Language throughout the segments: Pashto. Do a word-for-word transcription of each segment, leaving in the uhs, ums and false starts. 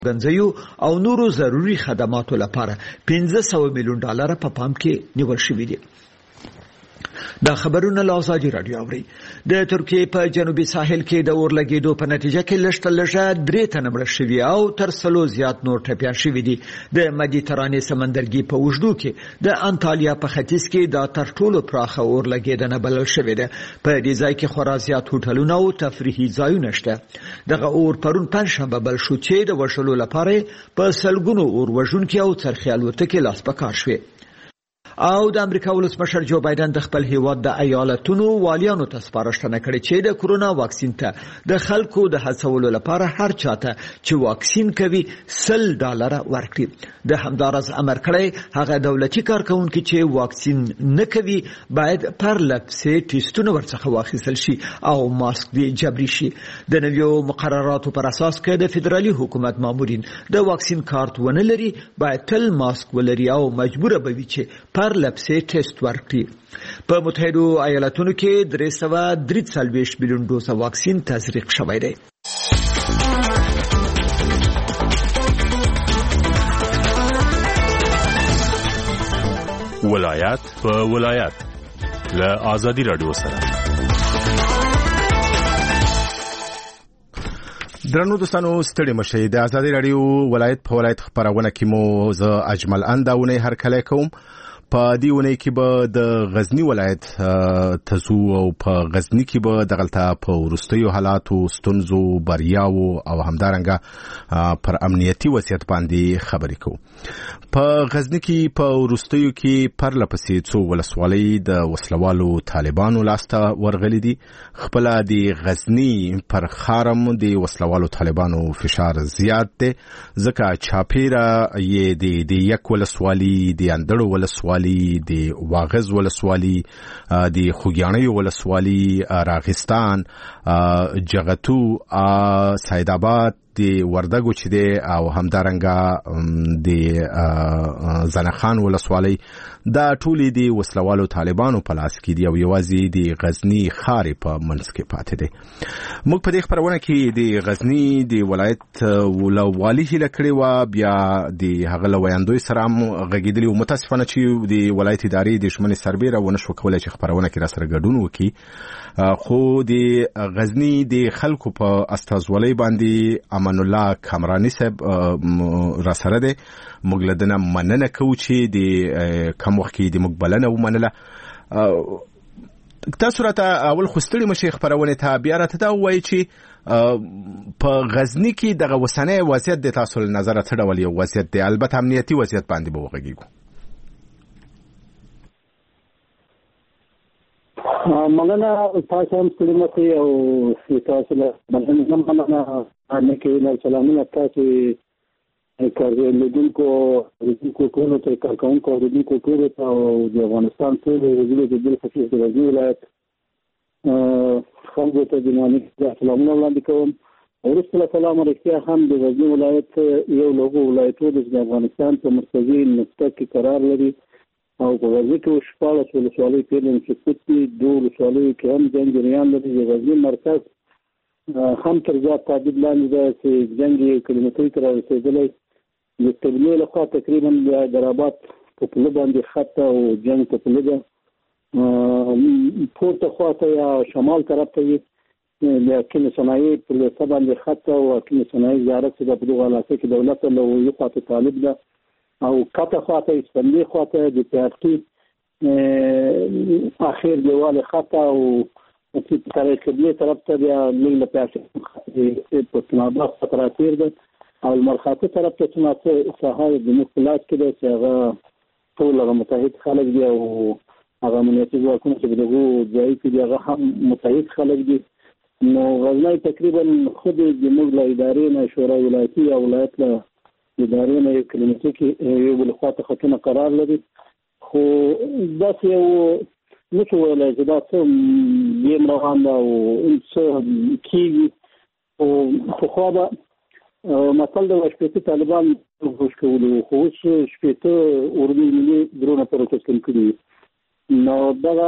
ګنځیو او نورو ضروري خدماتو لپاره پنځه سوه میلیون ډالر په پام کې نیول شوي دي. دا خبرونه له ازادي رادیو اوري. د ترکیې په جنوبي ساحل کې د اور لګیدو په نتیجه کې لږ تر لږه درې تنه مړه شوي او تر سلو زیات نور ټپیان شوي دي. د مدیترانې سمندرګي په اوږدو کې د انټالیا په ختیځ کې دا تر ټولو پراخه اور لګیدنه بلل شوې ده. په دې ځای کې خورا زیات هوټلونه او تفریحي ځایونه شته. دغه اور پرون پنځشنبه بل شو چې د وژلو لپاره په سلګونو اور وژونکي او څرخي الوتکې لاس په کار شوې. او د امریکا ولسمشر جو بایدن د خپل هیواد د ایالتونو والیانو ته سپارښتنه کړې چې د کورونا واکسین ته د خلکو د هڅولو لپاره هر چاته چې واکسین کوي سل ډالر ورکړي. د همدارس امر کړی هغه دولتي کارکونکي چې واکسین نه کوي باید پر لپسې ټیسټونه ورڅخه واخیستل شي او ماسک دی جبري شي. د نویو مقرراتو پر اساس کې د فدرالي حکومت مامورین د واکسین کارت ونه لري باید تل ماسک ولري او مجبور به وي چې پر لپسې ټیسټ ورکړي. په متحده ایالاتونو کې درې سوه درې څلوېښت میلیون ډوزه واکسین تزریق شوی دی. ولایت په ولایت له ازادي رادیو سره. درنو دوستانو ستړي مشئ. د ازادي رادیو ولایت په ولایت خبرونه کې مو زه اجمل انداونه هر کله کوم. په دې ونې کې به د غزنی ولایت تزو او په غزنی کې به د غلطه په ورستیو حالاتو ستونزو بریاو او همدارنګه پر امنیتي وضعیت باندې خبرې کوو. په غزنی کې په ورستیو کې پر لپسې څو ولسوالۍ د وسلوالو طالبانو لاسته ورغلي دي. خپل د غزنی پر خارم د وسلوالو طالبانو فشار زیات دی ځکه چاپیره یې د یک ولسوالي د اندړو ولسوالي د واغز ولسوالي د خوګیاڼیو ولسوالي راغستان جغتو سید آباد د وردګو چې دی او همدارنګه د زنخان ولسوالۍ دا ټولې د وسلوالو طالبانو په لاس کې دي او یوازې د غزنی ښار په منځ کې پاتې دی. موږ په دې خبرونه کې د غزنی د ولایت ولوالي هیله کړې وه بیا د هغه له ویاندوی سره هم غږېدلي وو. متاسفانه چې د ولایت ادارې د شمنې سربیره ونه شوه کولی چې خبرونه کې را سره ګډون وکړي خو د غزنی د خلکو په استازولۍ باندې امان الله کامرانی صاحب را سره دی. موږ له دنه مننه کوو چې د کم وخت کې د موږ بلنه ومنله. تاسو راته اول خو ستړي مشئ خبرونې ته بیا راته دا ووایئ چې په غزني کې دغه اوسنی وضعیت د تاسو له نظره څه ډول یو وضعیت دی؟ البته امنیتي وضعیت باندې به وغږیږو. مننه تاسو هم ستړي مشئ او تاسو له مننه مننه نه کوي نه سلامونه تاسو کارګرانو لیدونکو ټولو ته کارکوونکو لیدونکو ټولو ته او د افغانستان ټولو وګړو د دې خصوصي د غزني ولایت خلکو ته د مانیت سلامونه وړاندې کوم. وروسته له سلام رښتیا هم د غزني ولایت یو له هغو ولایتونو د افغانستان په مرکزي نقطه کې قرار لري او په غزني کې شپاړس ولسوالۍ پیلن چې کوتي دوه ولسوالۍ کې هم جنګ جریان لري. د غزني مرکز هم تر زیات تعدید لاندې ده چې جنګ کلمتوي ته رارسېدلی د تبلیغ لخوا تقریبا د درابات په پله باندې خط او جنګ په پله ده. پورته خواته یا شمال طرف ته وي د حکیم صنایع په لیسه باندې خط او حکیم صنایع وزارت چې د په دغه علاقه کې دولت له یو خواته طالب ده او کته خواته اسفندي خواته د پیاقي اخر دیوال خط او چې تر قبله طرف ته بیا لږ له پیاقي په تنابه خطر تیر ده او المرخاته طرف ته څنګه سهار د مخلاص کې ده چې هغه ټول هغه متحد خلک دي او هغه امنیتي ځواکونه چې دغه ځای کې دي هغه هم متحد خلک دي. نو غزنی تقریبا خود د موږ له ادارې نه شورای ولایتي او ولایت له ادارې نه یو کلمتي کې یو بل خواته خطونه قرار لري خو داسې یو نشو ویلی چې دا څه ګیم روان ده او څه کېږي خو پخوا به مثل د شپېته طالبان غوښ کولي خو اوس شپېته اردو ملي درونه پر تسلیم کړي. نو دغه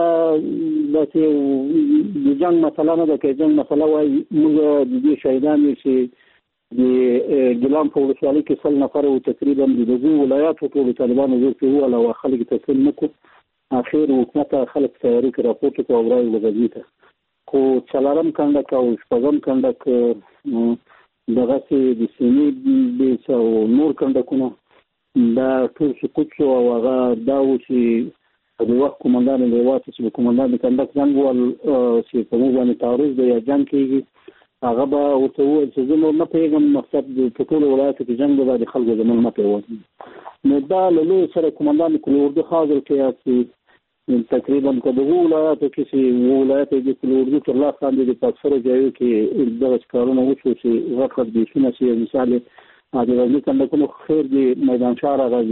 داسې د جنګ مسله نه ده که جنګ مسله وایي موږ د دې شهیدان یو چې د ګیلان په ولسوالۍ کې سل نفر او تقریبا د دغه ولایاتو ټول طالبانو زور کې ولا او خلک تسلیم نکړو اخر حکومت خلک تیاری کې راپورټ کوي او راي لګوي ته خو څلورم کنده او شپږم کنده دغه چې د سیمې د څو نور کندکونه دا ټول سقوط او هغه دا و چې د وخت کومندان لیوات چې کومندان کندک څنګه ول چې په موږ باندې تعرض دی یا جنگ کېږي هغه به ورته وویل چې زه نور نه پوهېږم مقصد په ټولو ولایاتو کې جنګ به د خلکو زموږ نه پوهېږم نو دا له لوی سره کومندان کل اردو حاضر کې چې تقریبا که دغه ولایاتو کې چې ولایات د کل اردو تر لاس باندې د په اکثرو ځایو کې دغه کارونه وشو چې غټ غټ بیسونه چې مثال د غزني کندکونو خیر د میدان شهر هغه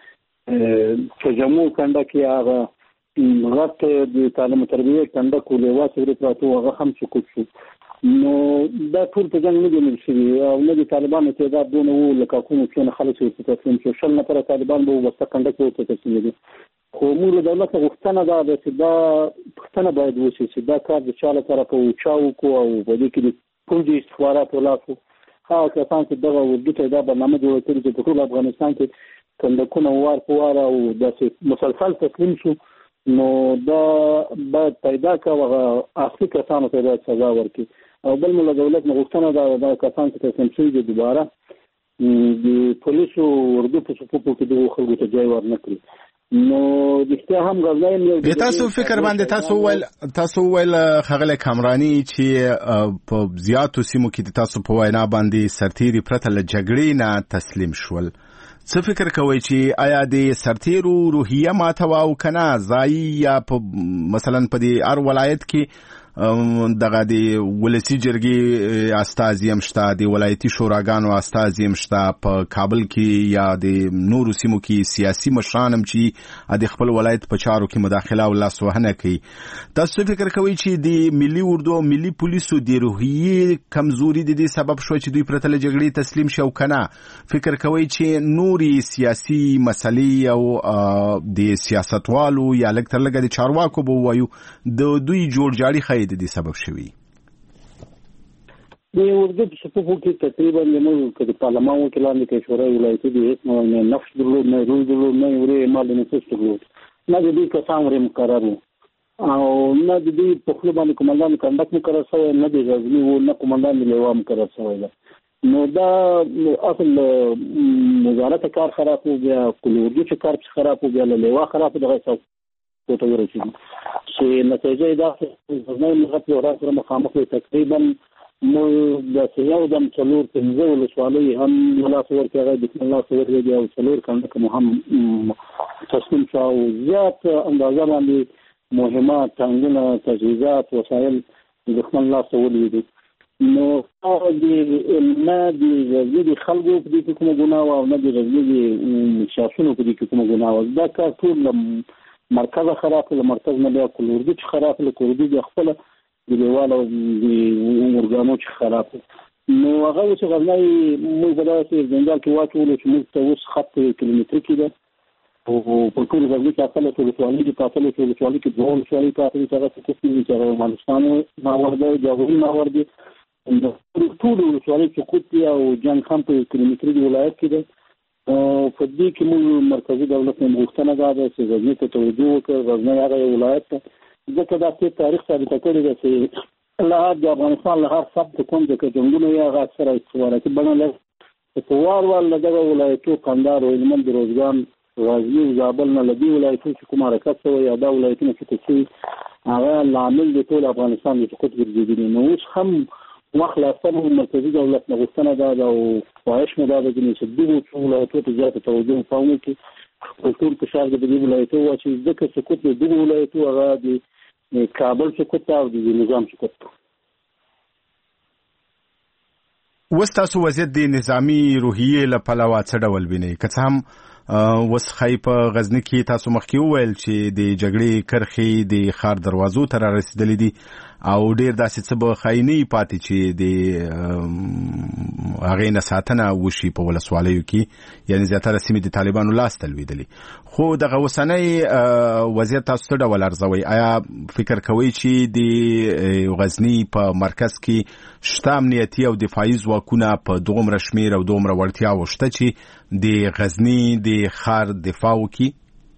چې جمهور کنده کې هغه غټ د تعلیم تربیه کنده کو لیوات ورې پراته هغه هم سقوط شو نو دا ټول په جنګ نه دی مل شوي او نه د طالبانو تعداد دونه وو لکه کومو چې خلک ورته تسلیم شو شل نفره طالبان به وسته کنده کې ورته تسلیم دي خو موږ د دولت غوښتنه دا ده چې دا پوښتنه باید وشي چې دا کار د چا لپاره په وچاو کو او په دې کې د پوځي استخبارات ولاسو هغه کسان چې دغه اردو ته دا برنامه جوړه کړې چې په ټول افغانستان کې کندکونه وار په وار او داسې مسلسل تسلیم شو نو دا باید پیدا کړو اصلي کسانو ته باید سزا ورکړي او بل مله دولت غوښتنه دا دا کسان چې تسلیم شوي دي دوباره د پولیسو اردو په صفوفو کې دغه خلکو ته ځای ورنکړي نو د اختیار هم غوښتنه تاسو فکر باندې تاسو ول تاسو ول خغله کامرانی چې په زیاتو سیمو کې تاسو په وینا باندې سرتیري پرته له جګړې نه تسلیم شول څه فکر کوئ چې آیا د سرتیرو روحیه ماته او کنه ځای یا مثلا په دې هر ولایت کې دغه د ولسی جرګې استازي هم شته د ولایتي شوراګانو استازي هم شته په کابل کې یا د نورو سیمو کې سیاسي مشران هم چې د خپل ولایت په چارو کې مداخله او لاسوهنه کوي تاسو فکر کوئ چې د ملي اردو او ملي پولیسو د روحیه کمزوري د دې سبب شو چې دوی پرته له جګړې تسلیم شو کنه فکر کوئ چې نوري سیاسي مسلې او د سیاستوالو یا لکتر لګه د چارواکو بو وایو د دوی جوړ جاړي خې د دې سبب شوی د اردو په صفوفو کې تقریبا موږ د پارلمان وکیلانو کې شورای ولایتي د هیڅ نه نفس درلود نه رول درلود نه ورې مال نه څه درلود نه د دې کسان ورې مقرر او نه د دې په خپل باندې کومندان کندک مقرر شوی نه د غزنی و نه کومندان لیوا مقرر شوی نو دا اصل وزارت کار خراب و بیا کل اردو چې کار خراب و بیا لیوا خراب دغه څه ته ورسېږي چې نتیجه دا چې نه مغت له راځره مخامخ تقریبا مو د سیاو د څلور پنځه ولسوالۍ هم ملاسور کې هغه د بسم الله سور دی او څلور کنده کوم هم تسلیم شو زیات اندازه باندې مهمات ټانګونه تجهیزات وسایل د بسم الله سور دی نو هغه د نه د خلکو په دې کې کومه ګناه او نه د غزني شخصونو په دې کې کومه ګناه دا کار ټول مرکز خراب له مرکز نه بیا کل اردو چې خراب له کل اردو د خپل د لیوالو د اورګانو چې خراب نو هغه چې غزنی موږ په داسې ځنګل کې واچول چې موږ ته اوس خط کیلومتر کې ده او په ټول غزنی کې خپل ټول ټولې کې خپل ټول ټولې کې دوه ټولې کې خپل څنګه څه کوي چې هغه مالستانو ما ورده جوړي ما ورده د ټول ټولې چې کوتي او جنگ هم په کیلومتر دی ولایت کې ده په دې کې موږ مرکزی دولت نه غوښتنه ده چې غزنی ته توجه وکړي غزنی هغه ولایت ځکه دا په تاریخ ثابت کړی دی چې الله د افغانستان له هر ثبت کوم د جنگونو یا غا سره استواراتي بڼه په وار وار لږه ولایتو قندار او هلمند روزګان غزنی او زابل نه لدی ولایتو چې کوم حرکت شوی یا دا ولایتونه چې تاسو هغه لامل د ټول افغانستان د سقوط ګرځېدلی نو اوس هم وخت لا سم مرکزی دولت نه غوښتنه ده او خواهش مو ده چې دغه ټول ولایتو ته زیاته توجه وکړو چې ټول په شار د دې ولایتو چې ځکه سقوط د دغه ولایتو هغه د کابل سقوط او د نظام سقوط وستاسو وضعیت د نظامی روحیه له پلوه څه ډول ویني که څه هم وس خی په غزنی کې تاسو مخکې وویل چې د جګړې کرخې د خار دروازو ته رسیدلې دي او ډیر داسې څه به خايني پاتې چې د هغه نه ساتنه وشي په ولسوالیو کې، یعنی زیاتره سیمې د طالبانو لاس ته لویدلې. خو دغه اوسنۍ وضعیت تاسو ته ډول ارزوي؟ آیا فکر کوئ چې د غزنی په مرکز کې شته امنیتي او دفاعي ځواکونه په دومره شمیر او دومره وړتیا وشته چې د غزنی د ښار دفاع وکړي؟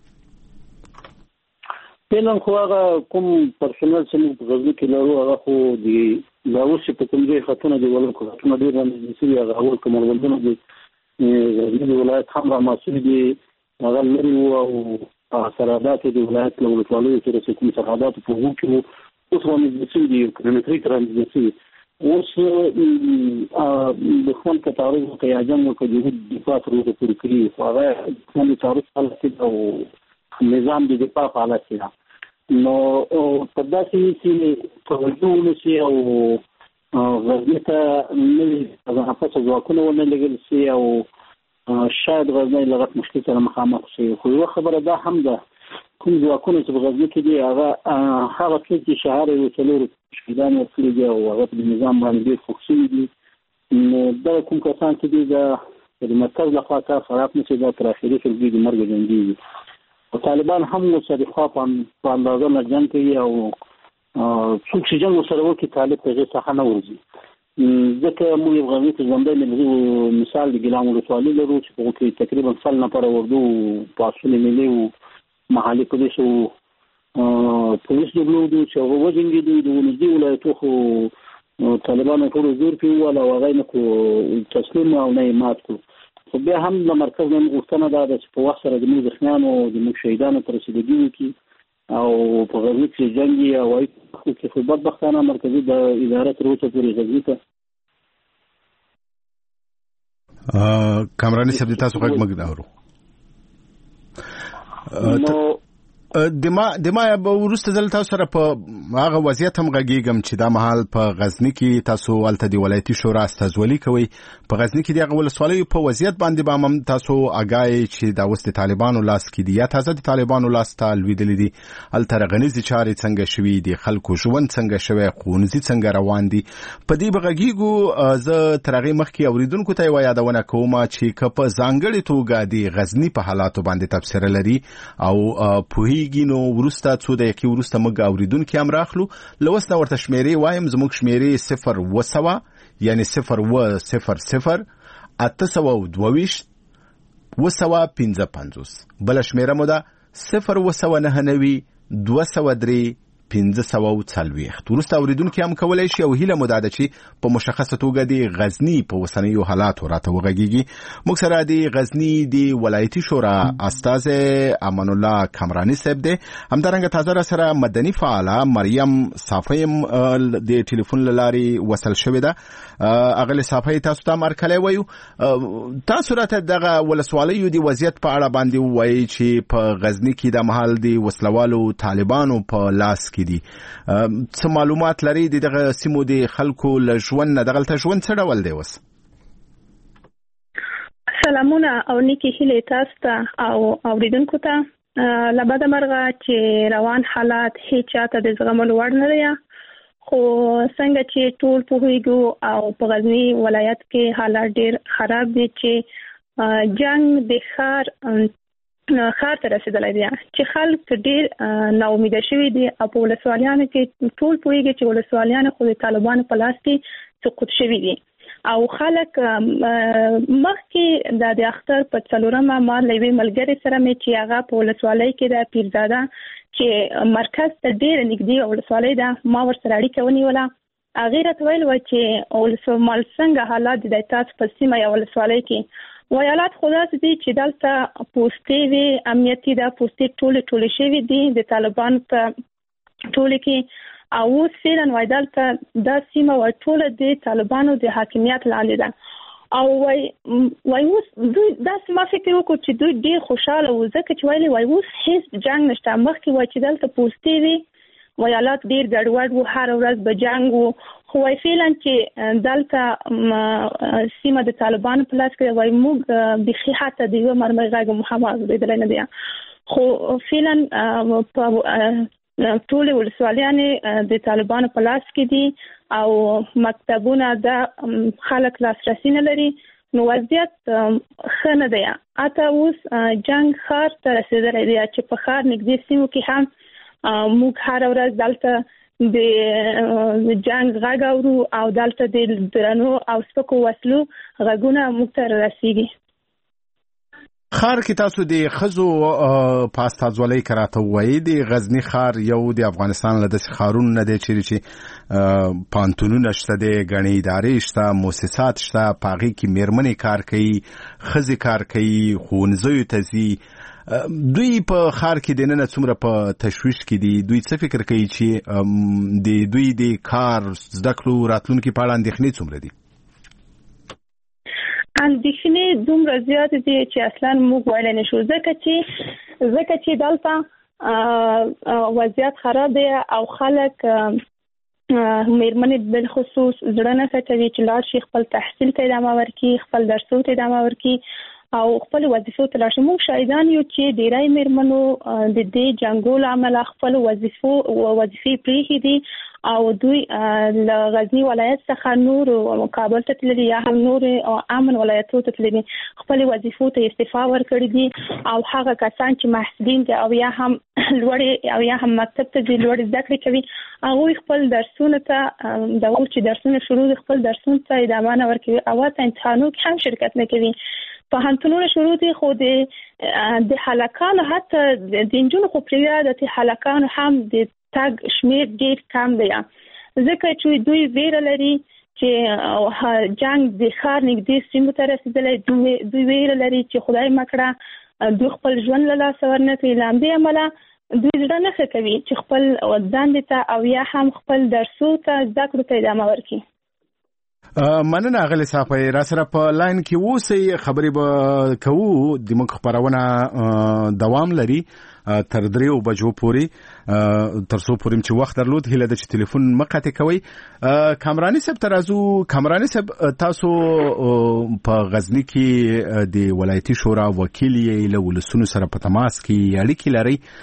پلان خو هغه کوم پرسونل چې موږ غزنی کې لرو هغه خو د لاوسي په کوم ځای خطونه دی ولر خطونه ډیر باندې چې هغه اول کومولونه دي غزنی ولایت هم را مسؤل دي هغه لري او سرحدات د ولایت له ولسوالیو سره کوم سرحدات په وګړو کې اوس باندې د سیمې کیلومتري ترانزیت اوس د خپل کتارو کې اجازه مو کوي د دفاع پروژه پوره کړي خو هغه خپل تعرض حالت او نظام د دفاع په حالت کې نو په داسې چې توجه ونشي او غزنی ته نوي ځواکونه ځواکونه ونه لګل شي او شاید غزنی لغت مشکل سره مخامخ شي. خو یو خبره دا هم ده کوم ځواکونه چې غزنی کې دي هغه هغه چې شهر یو څلور شهیدان ورکړي دي او هغه د نظام باندې فوکسي دي. نو دا کوم کسان چې دي د مرکز لخوا کار خراب نشي دا تر اخري فلګي د مرګ جنګي او طالبان هم ورسره خوا په اندازه نه جنګ کوي او څوک چې جنګ ورسره وکړي طالب ته څه نه ورځي. ځکه موږ یو غوښتل چې زموږ د مثال د ګیلان ولسوالۍ لرو چې په کې تقریبا سل نفر وردو پاسونه ملي او محلي پولیس او پولیس درلودو چې هغه وجنګي دي د ولدي ولایتو خو طالبانو ټول زور پیو ولا هغه نه کو تسلیم او نه مات کو. خو بیا هم د مرکز نن غوښتنه ده چې په وخت سره د موږ ځخنانو د موږ شهیدانو تر رسیدګي وکړي او په غزنی کې جنگي او چې خو بدبختانه مرکزي د اداره تر اوسه پورې غزنی ته کامرانی صاحب تاسو غږ مګ داورو نو دما دما به ورسته ځل تاسو سره په هغه وضعیت هم غږیږم چې دا مهال په غزنی کې تاسو ولته دی ولایتي شورا استازولي کوي. په غزنی کې دغه ولسوالۍ په وضعیت باندې به هم تاسو اگای چې دا وست طالبانو لاس کې دی یا تاسو د طالبانو لاس ته لویدلې دي التر غنیزي چاري څنګه شوي دي خلکو ژوند څنګه شوي خونځي څنګه روان دي په دې بغږیګو زه ترغه مخکې اوریدونکو ته و یادونه کوم چې کپ ځانګړي توګه دی غزنی په حالاتو باندې تفسیر لري او په ګینو ورستا څو د یکی ورستا مګ اوریدونکو هم راخلو لوسنه ورته شمیرې وایم زموږ شمیرې صفر وسوا یعنی صفر و صفر صفر اته و دویش وسوا پنځه پنځوس بل شمیره مو ده صفر وسوا نه نوي دوه سوه درې پنځه سوه څلوېښت ورسته اوریدونکو هم کولای شي او هیله مداده چې په مشخصه توګه دی غزنی په وسنیو حالات راته وغږیږي. موږ سره دی غزنی دی ولایتي شورا استاذ امان الله کامرانی صاحب دی همدارنګه تازه را سره مدني فعاله مریم صافیم د ټلیفون لاري وصل شوې ده. اغلی صافی تاسو ته مرکله وایو تاسو راته دغه ولسوالیو دی وضعیت په اړه باندې وایي چې په غزنی کې د محل دی وسلوالو طالبانو په لاس دي څه معلومات لري دغه سیمو دي خلکو لژوند نه دغه ژوند څه ډول دی وس؟ سلامونه او نیکی هیله تاسو ته او اوریدونکو ته لبد مرغه چې روان حالات هیڅ چاته د زغملو وړ نه دی خو څنګه چې ټول په هیګو او په غزنی ولایت کې حالات ډیر خراب دي چې جنگ د ښار خاطر ته رسیدلای دی چې خلک ډیر نا امیده شوي دي او په ولسوالیانو کې ټول پوهیږي چې ولسوالیانو خو د طالبانو په لاس کې سقوط شوي دي او خلک مخکې د اختر په څلورمه ما لوي ملګری سره مې چې هغه په ولسوالۍ کې د پیرزاده چې مرکز ته ډیر نږدې ولسوالۍ ده ما ورسره اړیکه ونیوله هغه راته ویل و چې ولسوال څنګه حالات د تاسو په سیمه یا ولسوالۍ کې ویالات خدا دې چې دلته پوسټي وی امنیتي دا پوسټي ټول ټول شوی دي د طالبان په ټول کې او سیرن وایدلته دا سیمه و ټول د طالبانو د حاکمیت لاندې ده او وای وای اوس دوی دا ما فکر وکړ چې دوی ډیر خوشاله و ځکه چې ویلي وای اوس هیڅ جنگ نشته مخکې وای چې دلته پوسټي وی ویالات ډیر ګډوډ وو هر ورځ به جنگ وو خو وای فعلا چې دلته سیمه د طالبانو په لاس کې وای موږ بخي حتی د یو مرمۍ غږ محمد بدل نه دی خو فعلا ټول ولسوالیانې د طالبانو په لاس کې دي او مکتبونه د خلک لاسرسي نه لري، نو وضعیت ښه نه دی. اته اوس جنگ ښار ته رسېدلی دی چې په ښار نږدې سیمو کې هم موږ هره ورځ دلته د جنگ غږ اورو او دلته د درنو او سپکو وسلو غږونه موږ ته رسېږي. خار کې تاسو د خزو په استازولۍ کراته وایي د غزنی خار یو د افغانستان له داسې خارونو نه دی چې پانتونونه شته دی، ګڼې ادارې شته، مؤسسات شته، په هغې کې میرمنې کار کوي، ښځې کار کوي، ښوونځیو ته ځي. دوی په خار کې دننه څومره په تشویش کې دي؟ دوی څه فکر کوي چې د دوی د کار زده کړو راتلونکي په اړه اندېښنې څومره دي؟ اندېښنې دومره زیاتې دي چې اصلا موږ ویلی نه شو، ځکه چې ځکه چې دلته وضعیت خراب دی او خلک میرمنې بالخصوص زړه نه کوي چې لاړ شي خپل تحصیل ته ادامه ورکړي، خپل درسونو ته ادامه ورکړي او خپل وظیفو ته لاړ شي. موږ شاهدان یو چې ډېری میرمنو د دې جنګو له امله خپل وظیفو وظیفې پرېښې دي او دوی له غزنی ولایت څخه نور کابل ته تللي یا هم نور امن ولایتونو ته تللي، خپل وظیفو ته استعفا ورکړي دي او هغه کسان چې محصلین دي او یا هم لوړې او یا هم مکتب ته ځي، لوړې زده کړې کوي، هغوی خپل درسونو ته د اوس چې درسونه شروع دي خپل درسونو ته ادامه نه ورکوي او حتی امتحانو کې هم شرکت نه کوي. پوهنتونونه شروع دي خو د هلکانو حتی د نجونو خو پرېږده د هلکانو هم د تګ شمیر ډېر کم دی، ځکه چې دوی ویره لري چې جنگ د ښار نږدې سیمو ته رسېدلی، دوی ویره لري چې خدای مکړه دوی خپل ژوند له لاسه ورنکړي. له همدې امله دوی زړه نه ښه کوي چې خپل دندې ته او یا هم خپل درسو ته زده کړو ته ادامه ورکړي. مننه اغلی صاحب، را سره په لاین کې اوسئ، خبرې به کوو. د موږ خپرونه دوام لري تر دریو بجو پورې، تر څو پورې چې وخت درلود هیله ده چې ټلیفون مه قطع کوئ. کامراني صاحب ته راځو. کامراني صاحب، تاسو په غزني کې د ولایتي شورا وکیل یې، له ولسونو سره په تماس کې اړیکې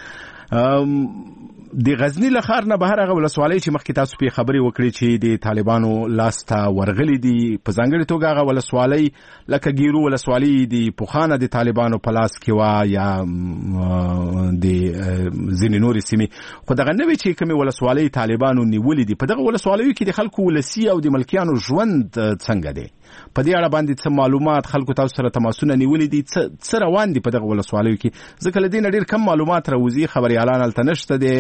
لرئ. د غزنی له ښار نه بهر هغه ولسوالۍ چې مخکې تاسو پې خبرې وکړې چې د طالبانو لاس ته ورغلي دي، په ځانګړې توګه هغه ولسوالۍ لکه ګیرو ولسوالۍ د پخوانه د طالبانو په لاس کې وه یا د ځینې نورې سیمې، خو دغه نوې چې کومې ولسوالۍ طالبانو نیولې دي، په دغه ولسوالیو کې د خلکو ولسي او د ملکیانو ژوند څنګه دی؟ په دې اړه باندې څه معلومات خلکو تاسو سره تماسونه نیولې دي؟ څه روان دي په دغه ولسوالیو کې؟ ځکه له دې نه ډېر کم معلومات راوځي، خبریالان هلته نشته دی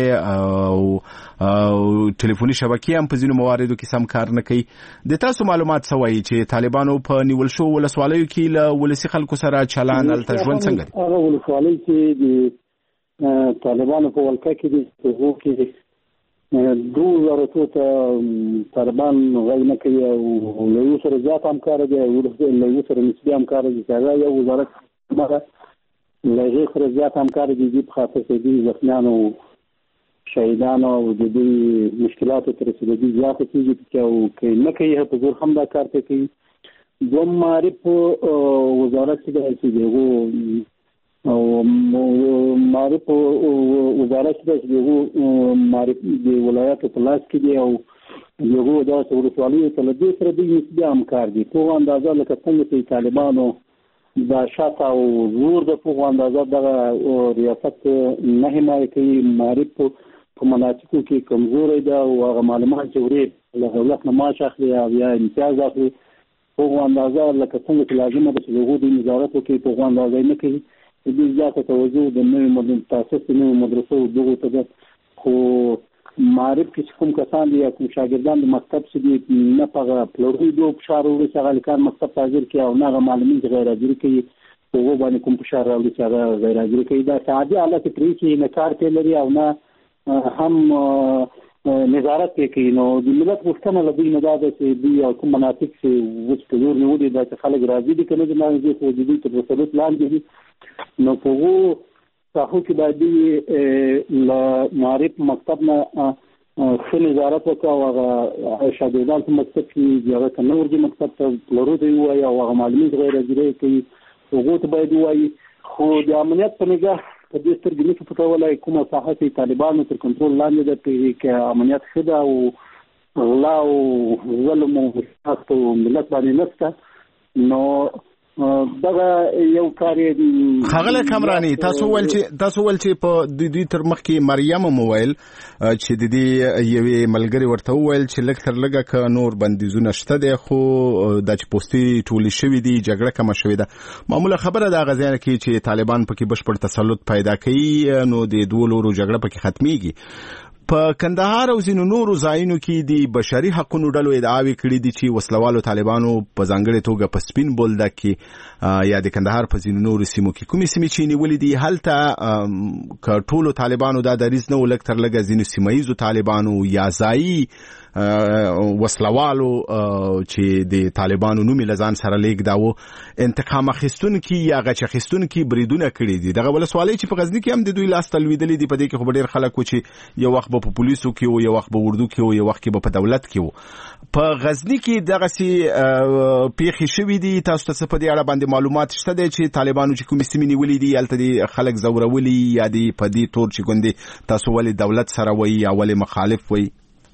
او ټلیفوني شبکې هم په ځینو مواردو کې سم کار نه کوي. د تاسو معلومات څه وایي چې طالبانو په نیول شو ولسوالیو کې له ولسي خلکو سره چلند هلته ژوند څنګه دی؟ هغه ولسوالۍ چې د طالبانو په ولکه کې دي، په هغو کې دو وزارتو ته طالبان غږ نه کوي او له یو سره زیات همکاره دي، له یو سره نسبي همکاره دي چې هغه یو وزارت هغه له هغې سره زیات همکاره دي. دې په خاطر چې دوی زخمیانو شهیدانو او د دوی مشکلاتو ته رسېدګي زیاته کېږي او که نه کوي په زور هم دا کار ته کوي. دویم معارف وزارت چې دی چې د هغو او معارف وزارت چې دی چې د هغو معارف د ولایاتو په لاس کې دي او د هغو داسې ولسوالیو ته له دې سره دوی نسبي همکار دي. په هغو اندازه لکه څنګه چې طالبانو دا شاته او زور د په هغو اندازه دغه ریاست نه حمایه کوي. معارف په مناطقو کې کمزوری ده او هغه معلومات چې ورې له دولت نه معاش اخلي او یا امتیاز اخلي، په هغو اندازه لکه څنګه چې لازمه ده چې د هغو دوی نظارت وکړي، په هغو اندازه یې نه کوي. د دوی زیاته توجه د نوي تاسیس د نویو مدرسو دغو ته ده. خو معارف کې چې کوم کسان دي یا کوم شاګردان د مکتب چې دي نه په هغه پلورګي دو فشار وړي چې هغه هلکان مکتب ته حاضر کړي او نه هغه معلمین چې غیر حاضري کوي، په هغو باندې کوم فشار راوړي چې هغه غیر حاضري کوي. دا عادي حالت پرې چې نه کار کوي لري او نه هم نظارت کوي. نو د ملت غوښتنه له دوی نه دا ده چې دوی او کوم مناطق چې اوس په زور نیولي ده چې خلک راضي دي که نه دي راضي، خو د دوی تر تسلط لاندې دي. نو په هغو ساحو کې باید دوی له معارف مکتب نه ښه نظارت وکړي او هغه شاګردان په مکتب کې چې هغه که نه ورځي مکتب ته پلورو ته یې ووایي او هغه معلمین غیر حاضري کوي، هغو ته باید ووایي. خو د امنیت په نګاه په دې سترګې نشو پټولی کومه ساحه چې طالبانو تر کنټرول لاندې ده، پرې کې امنیت ښه ده او غلا او ظلم او فساد په ملت باندې نشته. نو دغه یو کار ښاغلی کامراني، تاسو ول چې تاسو ول چې په د دوی تر مخکې مریم موویل چې د دې یوې ملګري ورته وویل چې لږ تر لږه که نور بندیزونه شته دی خو دا چې پوستې ټولې شوي دي جګړه کمه شوې ده. معموله خبره ده هغه ځایونه کې چې طالبان پکې بشپړ تسلط پیدا کوي نو د دوو لورو جګړه پکې ختمیږي. په کندهار او ځینو نورو ځایونو کې د بشري حقوقو ډلو ادعاوې کړي دي چې وسلوالو طالبانو په ځانګړې توګه په سپین بولدک کې یا د کندهار په ځینو نورو سیمو کې کومې سیمې چې نیولې دي هلته که ټولو طالبانو دا دریځ نه و لږ تر لږه ځینو سیمه ییزو طالبانو یا ځایي وسلوالو چې د طالبانو نوم له ځان سره لیږداوه انتقام اخیستونکي یا غچ اخیستونکي بریدونه کړي دي. دغه ولسوالۍ چې په غزني کې هم د دوی لاس تلویدلې دي، په دې کې خو ډېر خلک و چې یو وخت به په پولیسو کې و، یو وخت به اردو کې و، یو وخت کې به په دولت کې و. په غزني کې دغسې پیښې شوي دي، تاسو ته څه په دې اړه باندې معلومات شته دی چې طالبانو چې کومې سیمې نیولې دي هلته دې خلک ځورولي یا دې په دې تور چې ګوندې تاسو ولې دولت سره وایي یا ولې مخالف وایي؟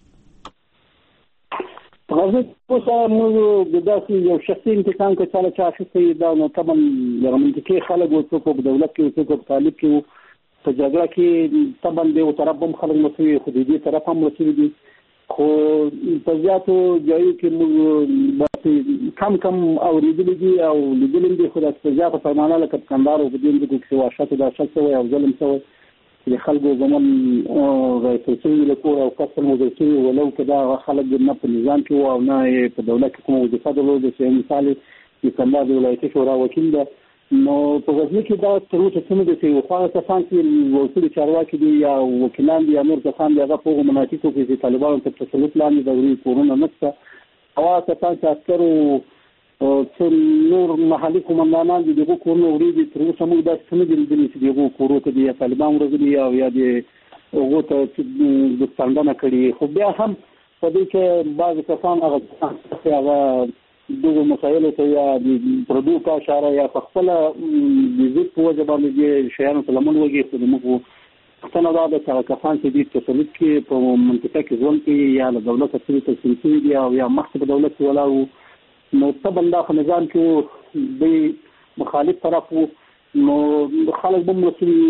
غزه اوسه موږ د داسې یو شخصي انتقام که چاله چا اخیستی دا نو طبعا دغه منطقي خلک و، څوک په دولت کې و، څوک په طالب کې و، په جګړه کې طبعا د یو طرف هم خلک مسوي خو د دې طرف هم مسوي دي. خو په زیاتو ځایو کې موږ داسې کم کم اورېدلي دي او لیدلي دي، خو داسې په زیاته پیمانه لکه په کندهار او په دې ځمکو کې وحشت او دهشت شوی او ظلم شوی د خلکو زمون رایسل شوي له کور او قتل موضوع شوي، ولو که دا خلک نه په نظام کې وو او نه په دولت کې کومه وظیفه درلوده. چې مثال د کندهار د ولایتي شورا وکیل ده، نو په غزني کې دا تر اوسه څه نه دي چې خواږه کسان چې وکیل چارواکي دي یا وکیلان دي یا نور کسان دي هغه په هغو مناطقو کې چې طالبانو تر تسلط لاندې د هغوی کورونه نشته، او هغه کسان چې عسکرو څه نور محلي قومندانان دي دغو کورونه وړي دي، تر اوسه موږ داسې څه نه دي لیدلي چې د هغو کورو ته دي یا طالبان ورغلي او یا د هغو ته ګوتڅنډنه کړي. خو بیا هم په دې کې بعضې کسان هغه هغه دغو مسایلو ته یا د پردو په اشاره یا په خپله د ضد په وجه باندې دې شیانو ته لمن وږي. خو زموږ پوښتنه دا ده چې هغه کسان چې دي تسلط کې په منطقه کې ژوند کوي یا له دولته څخه تسلیم شوي دي او یا مخکې په دولت کې ولاړ وو، نو طبعا دا په نظام کې د مخالف طرف وو، نو خلک به هم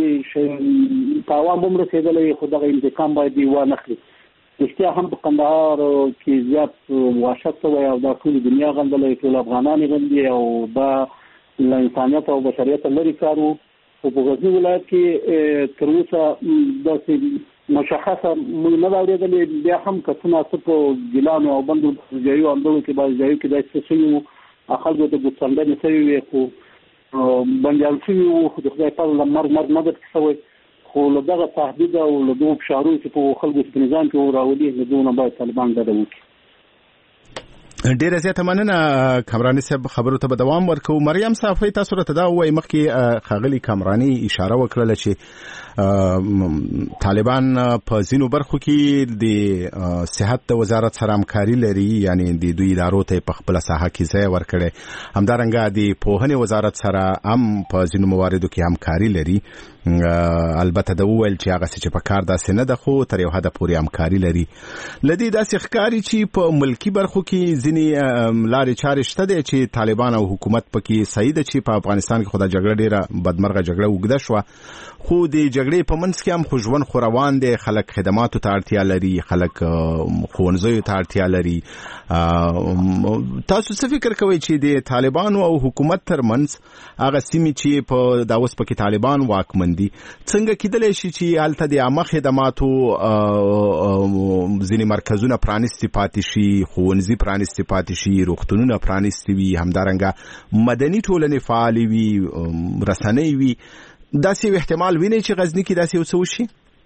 رسېدلي تاوان به هم رسېدلی، خو دغه انتقام باید یې وانخلي. رښتیا هم په کندهار کې زیات وحشت شوی او دا ټولې دنیا غندلی، ټول افغانان یې غندي او دا له انسانیت او بشریت لرې کار وو. خو په غزني ولایت کې تر اوسه داسې مشخصه موږ نه ده اورېدلې. بیا هم که څه ناڅه په ګیلانو او بندو ځایو همدغو کې بعضې ځایو کې داسې څه شوي وو، خلکو ته ګوتڅنډنې شوي وې خو بندیان شوي وو، خو د خدای فضل له مرګ مرګ نه ده شوی. خو له دغه تهدید او له دغو فشارونو چې په خلکو په نظام کې وراولي له دغو نه باید طالبان ډډه وکړي. ډیره زیاته مننه کامراني صاحب، خبرو ته به دوام ورکو. مریم صاحب تاسو راته دا وایي مخکې ښاغلي کامراني اشاره وکړله چې طالبان په ځینو برخو کې د صحت د وزارت سره همکاري لري، یعنی د دوی ادارو ته په خپله ساحه کې ځای ورکړی، همدارنګه د پوهنې وزارت سره هم په ځینو مواردو کې همکاري لري. البته دا وویل چې هغه څه چې په کار داسې نه ده، خو تر یو حده پورې همکاري لري. له دې داسې ښکاري چې په ملکي برخو کې ځینې لارې چارې شته دی چې طالبان او حکومت پکې صحیح ده چې په افغانستان کې خو دا جګړه ډېره بدمرغه جګړه اوږده شوه، خو د جګړې په منځ کې هم خو ژوند خو روان دی، خلک خدماتو ته اړتیا لري، خلک ښوونځیو ته اړتیا لري. تاسو څه فکر کوئ چې د طالبانو او حکومت ترمنځ هغه سیمې چې په دا اوس پکې طالبان واکمن دي څنګه کېدلی شي چې هلته د عامه خدماتو ځینې مرکزونه پرانیستي پاتې شي، ښوونځي پرانیستي پاتې شي، روغتونونه پرانیستي وي، همدارنګه مدني ټولنې فعالې وي، رسنۍ وي؟ داسې یو احتمال وینئ چې غزني کې داسې یو څه وشي؟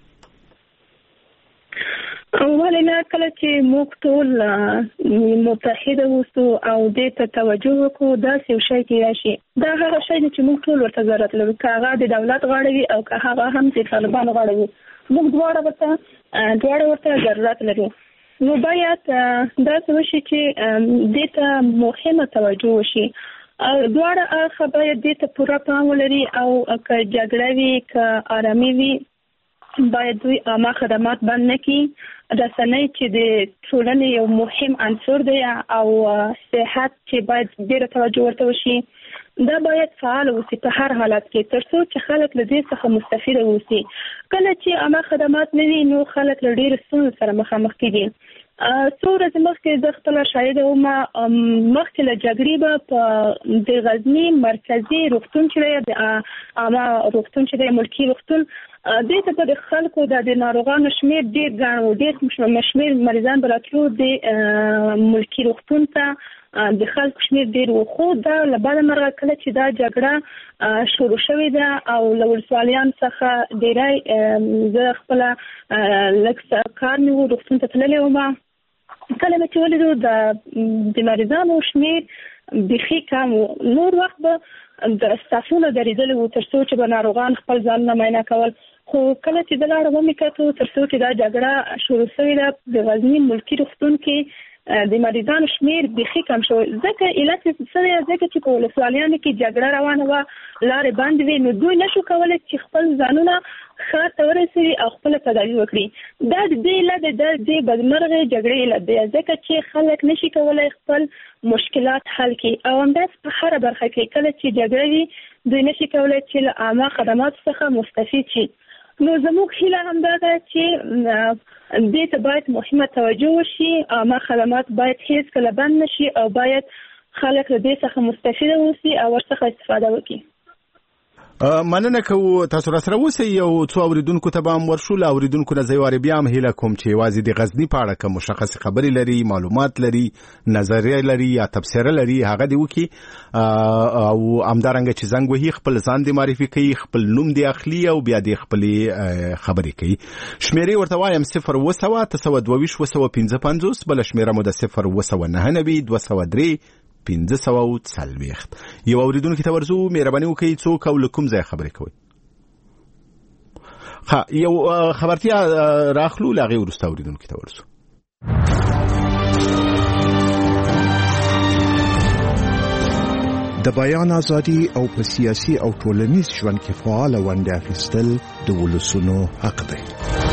ولې نه، کله چې موږ ټول متحده اوسو او دې ته توجه وکړو داسې یو شی کېدای شي. دا هغه شی دی چې موږ ټول ورته ضرورت لرو، که هغه د دولت غاړه وي او که هغه هم د طالبانو غاړه وي، موږ دواړه ورته دواړه ورته ضرورت لرو. نو باید داسې وشي چې دې ته مهمه توجه وشي دواړه اړخه باید دې ته پوره پام ولري او که جګړه وي که آرامي وي باید دوی عامه خدمات بند نه کړي. رسنۍ چې د ټولنې یو مهم عنصر دی او صحت چې باید ډېره توجه ورته وشي دا باید فعال اوسي په هر حالت کې تر څو چې خلک له دې څخه مستفید اوسي. کله چې عامه خدمات نه وي نو خلک له ډېرو ستونزو سره مخامخ کېږي. څو ورځې مخکې زه خپله شاهده وم مخکې له جګړې به په د غزني مرکزي روغتون چې دی د عامه روغتون چې دی ملکي روغتون دې ته به د خلکو د ناروغانو شمېر ډېر ګڼ و ډېر شمېر مریضان به راتلو د ملکي روغتون ته د خلکو شمېر ډېر و خو دا له بده مرغه کله چې دا جګړه شروع شوې ده او له ولسوالیانو څخه ډېری زه خپله لږ کار مې و روغتون ته تللې وم کله مې چې ولیدو د د مریضانو شمېر بیخي کم و. نور وخت به د سټافونه درېدلي وو تر څو چې به ناروغان خپل ځانونه معاینه کول خو کله چې د لاړه ومې کتو تر څو چې دا جګړه شروع شوې ده د غزني ملکي روغتون کې د مریضانو شمېر بیخي کم شوی ځکه علت یې څه دی ځکه چې په ولسوالیانو کې جګړه روانه وه لارې بندې وې نو دوی نشو کولی چې خپل ځانونه ښار ته ورسوي او خپله تداوي وکړي. دا د دې علت دی دا د دې بدمرغې جګړې علت دی ځکه چې خلک نشي کولی خپل مشکلات حل کړي او همداسې په هره برخه کې کله چې جګړه وي دوی نشي کولی چې له عامه خدماتو څخه مستفید شي. نو زموږ هیله همدا ده چې دې ته باید مهمه توجه وشي عامه خدمات باید هیڅکله بند نشي او باید خلک له دې څخه مستفیده اوسي او ورڅخه استفاده وکړي. مننه کوو تاسو را سره اوسئ یو څو اوریدونکو ته به هم ورشو له اوریدونکو نه زه یوارې بیا هم هیله کوم چې یوازې د غزني په اړه کوم مشخصې خبرې لري معلومات لري نظریه لري یا تبصره لري هغه دې وکړي او همدارنګه چې زنګ وهي خپل ځان دې معرفي کوي خپل نوم دې اخلي او بیا دې خپلې خبرې کوي. شمېرې ورته وایم صفر اوه سوه اته سوه دوه ویشت اوه سوه پنځه پنځوس بله شمېره مو د صفر اوه سوه نهه نوي دوه سوه درې پنځه سوه او څلوېښت. یو اوریدونکي ته ورځو مهرباني وکړئ څوک او له کوم ځایه خبرې کوئ؟ ښه یو خبرتیا راخلو له هغې وروسته اوریدونکي ته ورځو. د بیان ازادي او په سیاسي او ټولنیز ژوند کې فعاله ونډه اخیستل د ولسونو حق دی.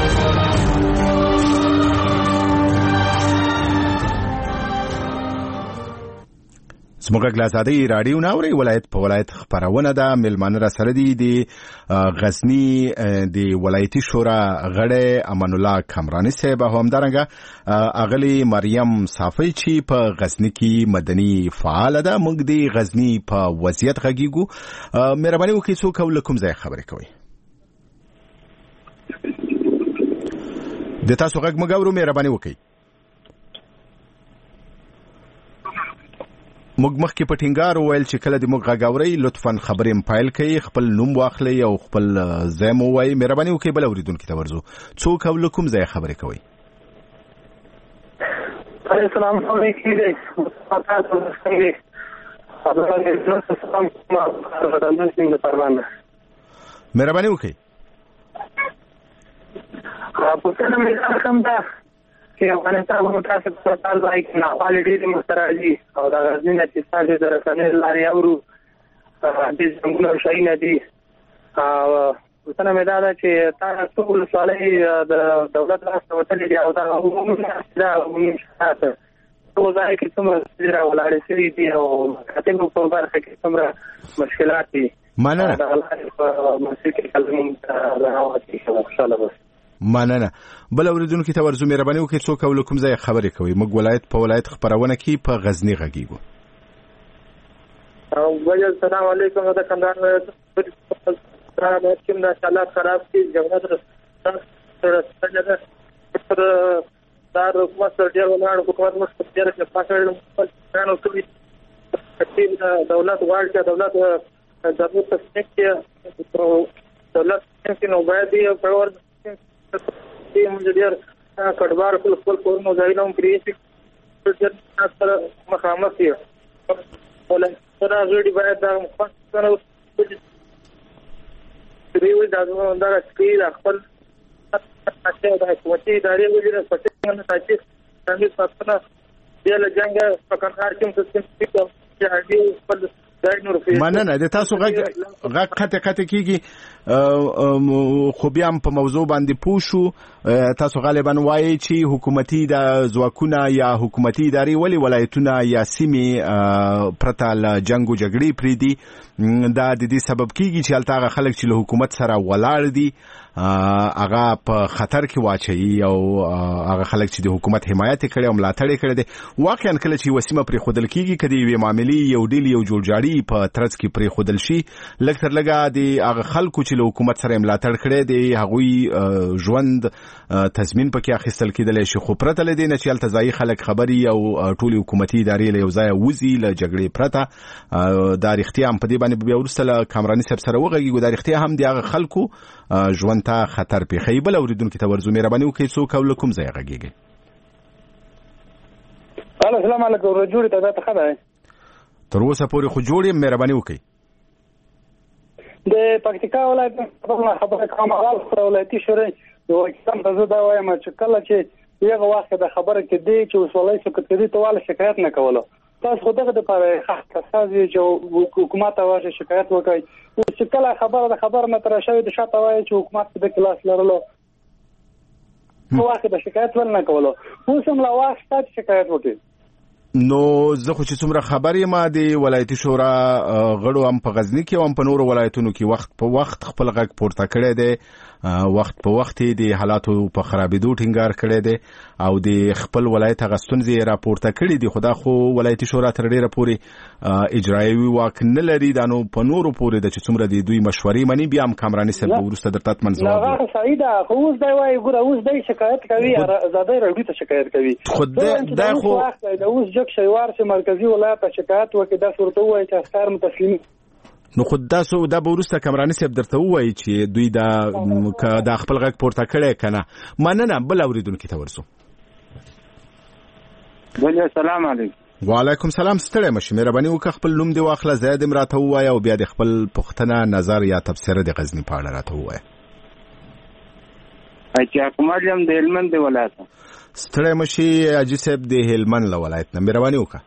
زموږ غږ له ازادۍ راډیو نه اورئ ولایت په ولایت خپرونه ده مېلمانه را سره دي د غزني د ولایتي شورا غړی امان الله کامراني صاحب او همدارنګه اغلي مریم صافی چې په غزني کې مدني فعاله ده. موږ د غزني په وضعیت غږیږو. مهرباني وکړئ څوک او له کوم ځای خبرې کوئ؟ د تاسو غږ موږ اورو مهرباني وکړئ. موږ مخکې په ټینګار وویل چې کله د موږ غږ اورئ لطفا خبرې مپایل کړئ خپل نوم واخلئ او خپل ځای مو ووایئ. مهرباني وکړئ بل اورېدونکي ته ورځو څوک او له کوم ځای خبرې کوئ؟ السلام علیکم. مهرباني وکړئ. پوښتنه مې دا کوم ده چې افغانستان په تاسو په تاسو ځای کې ناخوالې ډېرې مستراجي او د غزني نه چې تاسو د رسنۍ لارې اورو د څنګه شي نه دي او پوښتنه مې دا ده چې تاسو ټول ولسوالۍ د دولت راځي وتلې دي او دا عمومي دا عمومي شاته ټول ځای کې څومره ستړي ولاړې سړي دي او کاتب په برخه کې څومره مشکلات دي. مننه. دا په موسیقي کلمو راوځي خوشاله بس. مننه. بل اوریدونکو ته ورزو مهرباني وکړئ څوک او کوم ځای خبرې کوي؟ موږ ولایت په ولایت خبرونه کې په غزني غږیږو. او وجه السلام علیکم د کندهار کوم د حالات خراب دي جوړه سره سره دا حکومت سره ډیر ولاړ حکومت مخ په ډیر کې پاتې کانو کوي چې دولت واړه دولت ضرورت څه کې دولت کې نو باید یې په ور دې موږ ډیر کډوار خپل خپل کورونو ځایونه هم پریږدي چې تاسو مخامخ یې ولې سره غړي باید دا مخکنه دوی وي دا دا سکیل خپل اته د حکومتي ادارې وجه په څنګه تاسو څنګه تاسو د جنگ په کار کې څه څه چې هغه خپل مننه د تاسو غږ غږ قطع قطع کیږي خو بیا هم په موضوع باندې پوه شو. تاسو غالبا وایي چې حکومتي د ځواکونه یا حکومتي ادارې ولې ولایتونه یا سیمې پرته له جنګ او جګړې پرېږدي. دا د دې سبب کیږي چې هلته هغه خلک چې له حکومت سره ولاړ دي هغه په خطر کې واچوي او هغه خلک چې د حکومت حمایت کړي او ملاتړ کړي دي. واقعا کله چې وسیمه پرې خودل کیږي کدی یو معاملې یو ډیل یو جوړجاړي په ترڅ کې پرې خودل شي لکه تر لګه د هغه خلکو چې له حکومت سره ملاتړ کړي دي هغوی ژوند تضمین پکې اخیستل کېدل شي. خو پرته لدی نه چې التزای خلک خبري او ټولي حکومتي ادارې له یو ځای وزي له جګړې پرته دا رښتیا هم په دې باندې بیا ورسته له کامراني صاحب سره وغږیږو. دا رښتیا هم د هغه خلکو ژوند ته خطر پیښوي. بل اوریدونکو ته ورزو مهرباني وکړئ څوک او له کوم ځایه غږیږي؟ السلام علیکم. رجوړی ته دا ښه ده؟ تر اوسه پورې خو جوړ یم. مهرباني وکړئ. د پکتیکا ولایت په خبره کوم حال سره ولایتي شورا یو کم ته زه دا وایم چې کله چې یو وخت د خبره کې دی چې وسولای سکت کې ته والا شکایت نه کوله تاسو خو دغه د پاره خاصه چې حکومت واشه شکایت وکړي چې کله خبره د خبره متر شوی د شاته وایي چې حکومت د کلاس لرلو نو وخت د شکایت ول نه کوله اوس هم لا وخت شکایت وکړي. نو زه خو چې څومره خبرې ما د ولایتي شورا غړو هم په غزنی کې او هم په نورو ولایتونو کې وخت په وخت خپل غږ پورته کړی دی وخت په وخت د حالاتو په خرابېدو ټینګار کړی دی او د خپل ولایت هغه ستونزې راپورته کړي دي. خو دا خو ولایتي شورا تر ډېره پورې اجرایوي واک نه لري. دا نو په نورو پورې د چې څومره د دوی مشورې مني بیا هم کامراني صاحب وروسته درته تمن ځواب نه هغه سعیده خو اوس دی وایي ګوره اوس دی شکایت کوي زاده راډیو ته شکایت کوي خو دا خو اوس جګ شیوار چې مرکزی ولایت ته شکایت وکړي دا صورت وایي چې اسکار متسلیم نو خود دا سو دا به ورسته کامراني صاحب درته وایي چې دوی دا دا خپل غږ پورته کړي کنه. مننه. بل اوریدونکو ته ورسو. بله السلام علیکم. وعلیکم سلام. ستړی مشه. مهرباني وکړه خپل نوم دی واخله زید امراته وایي او بیا د خپل پښتنه نظر یا تفسیر د غزنی په اړه راته وایي. اچھا کومل یم د هلمند دی ولایت. ستړی مشه اجي صاحب د هلمند له ولایت نه. مهرباني وکړه.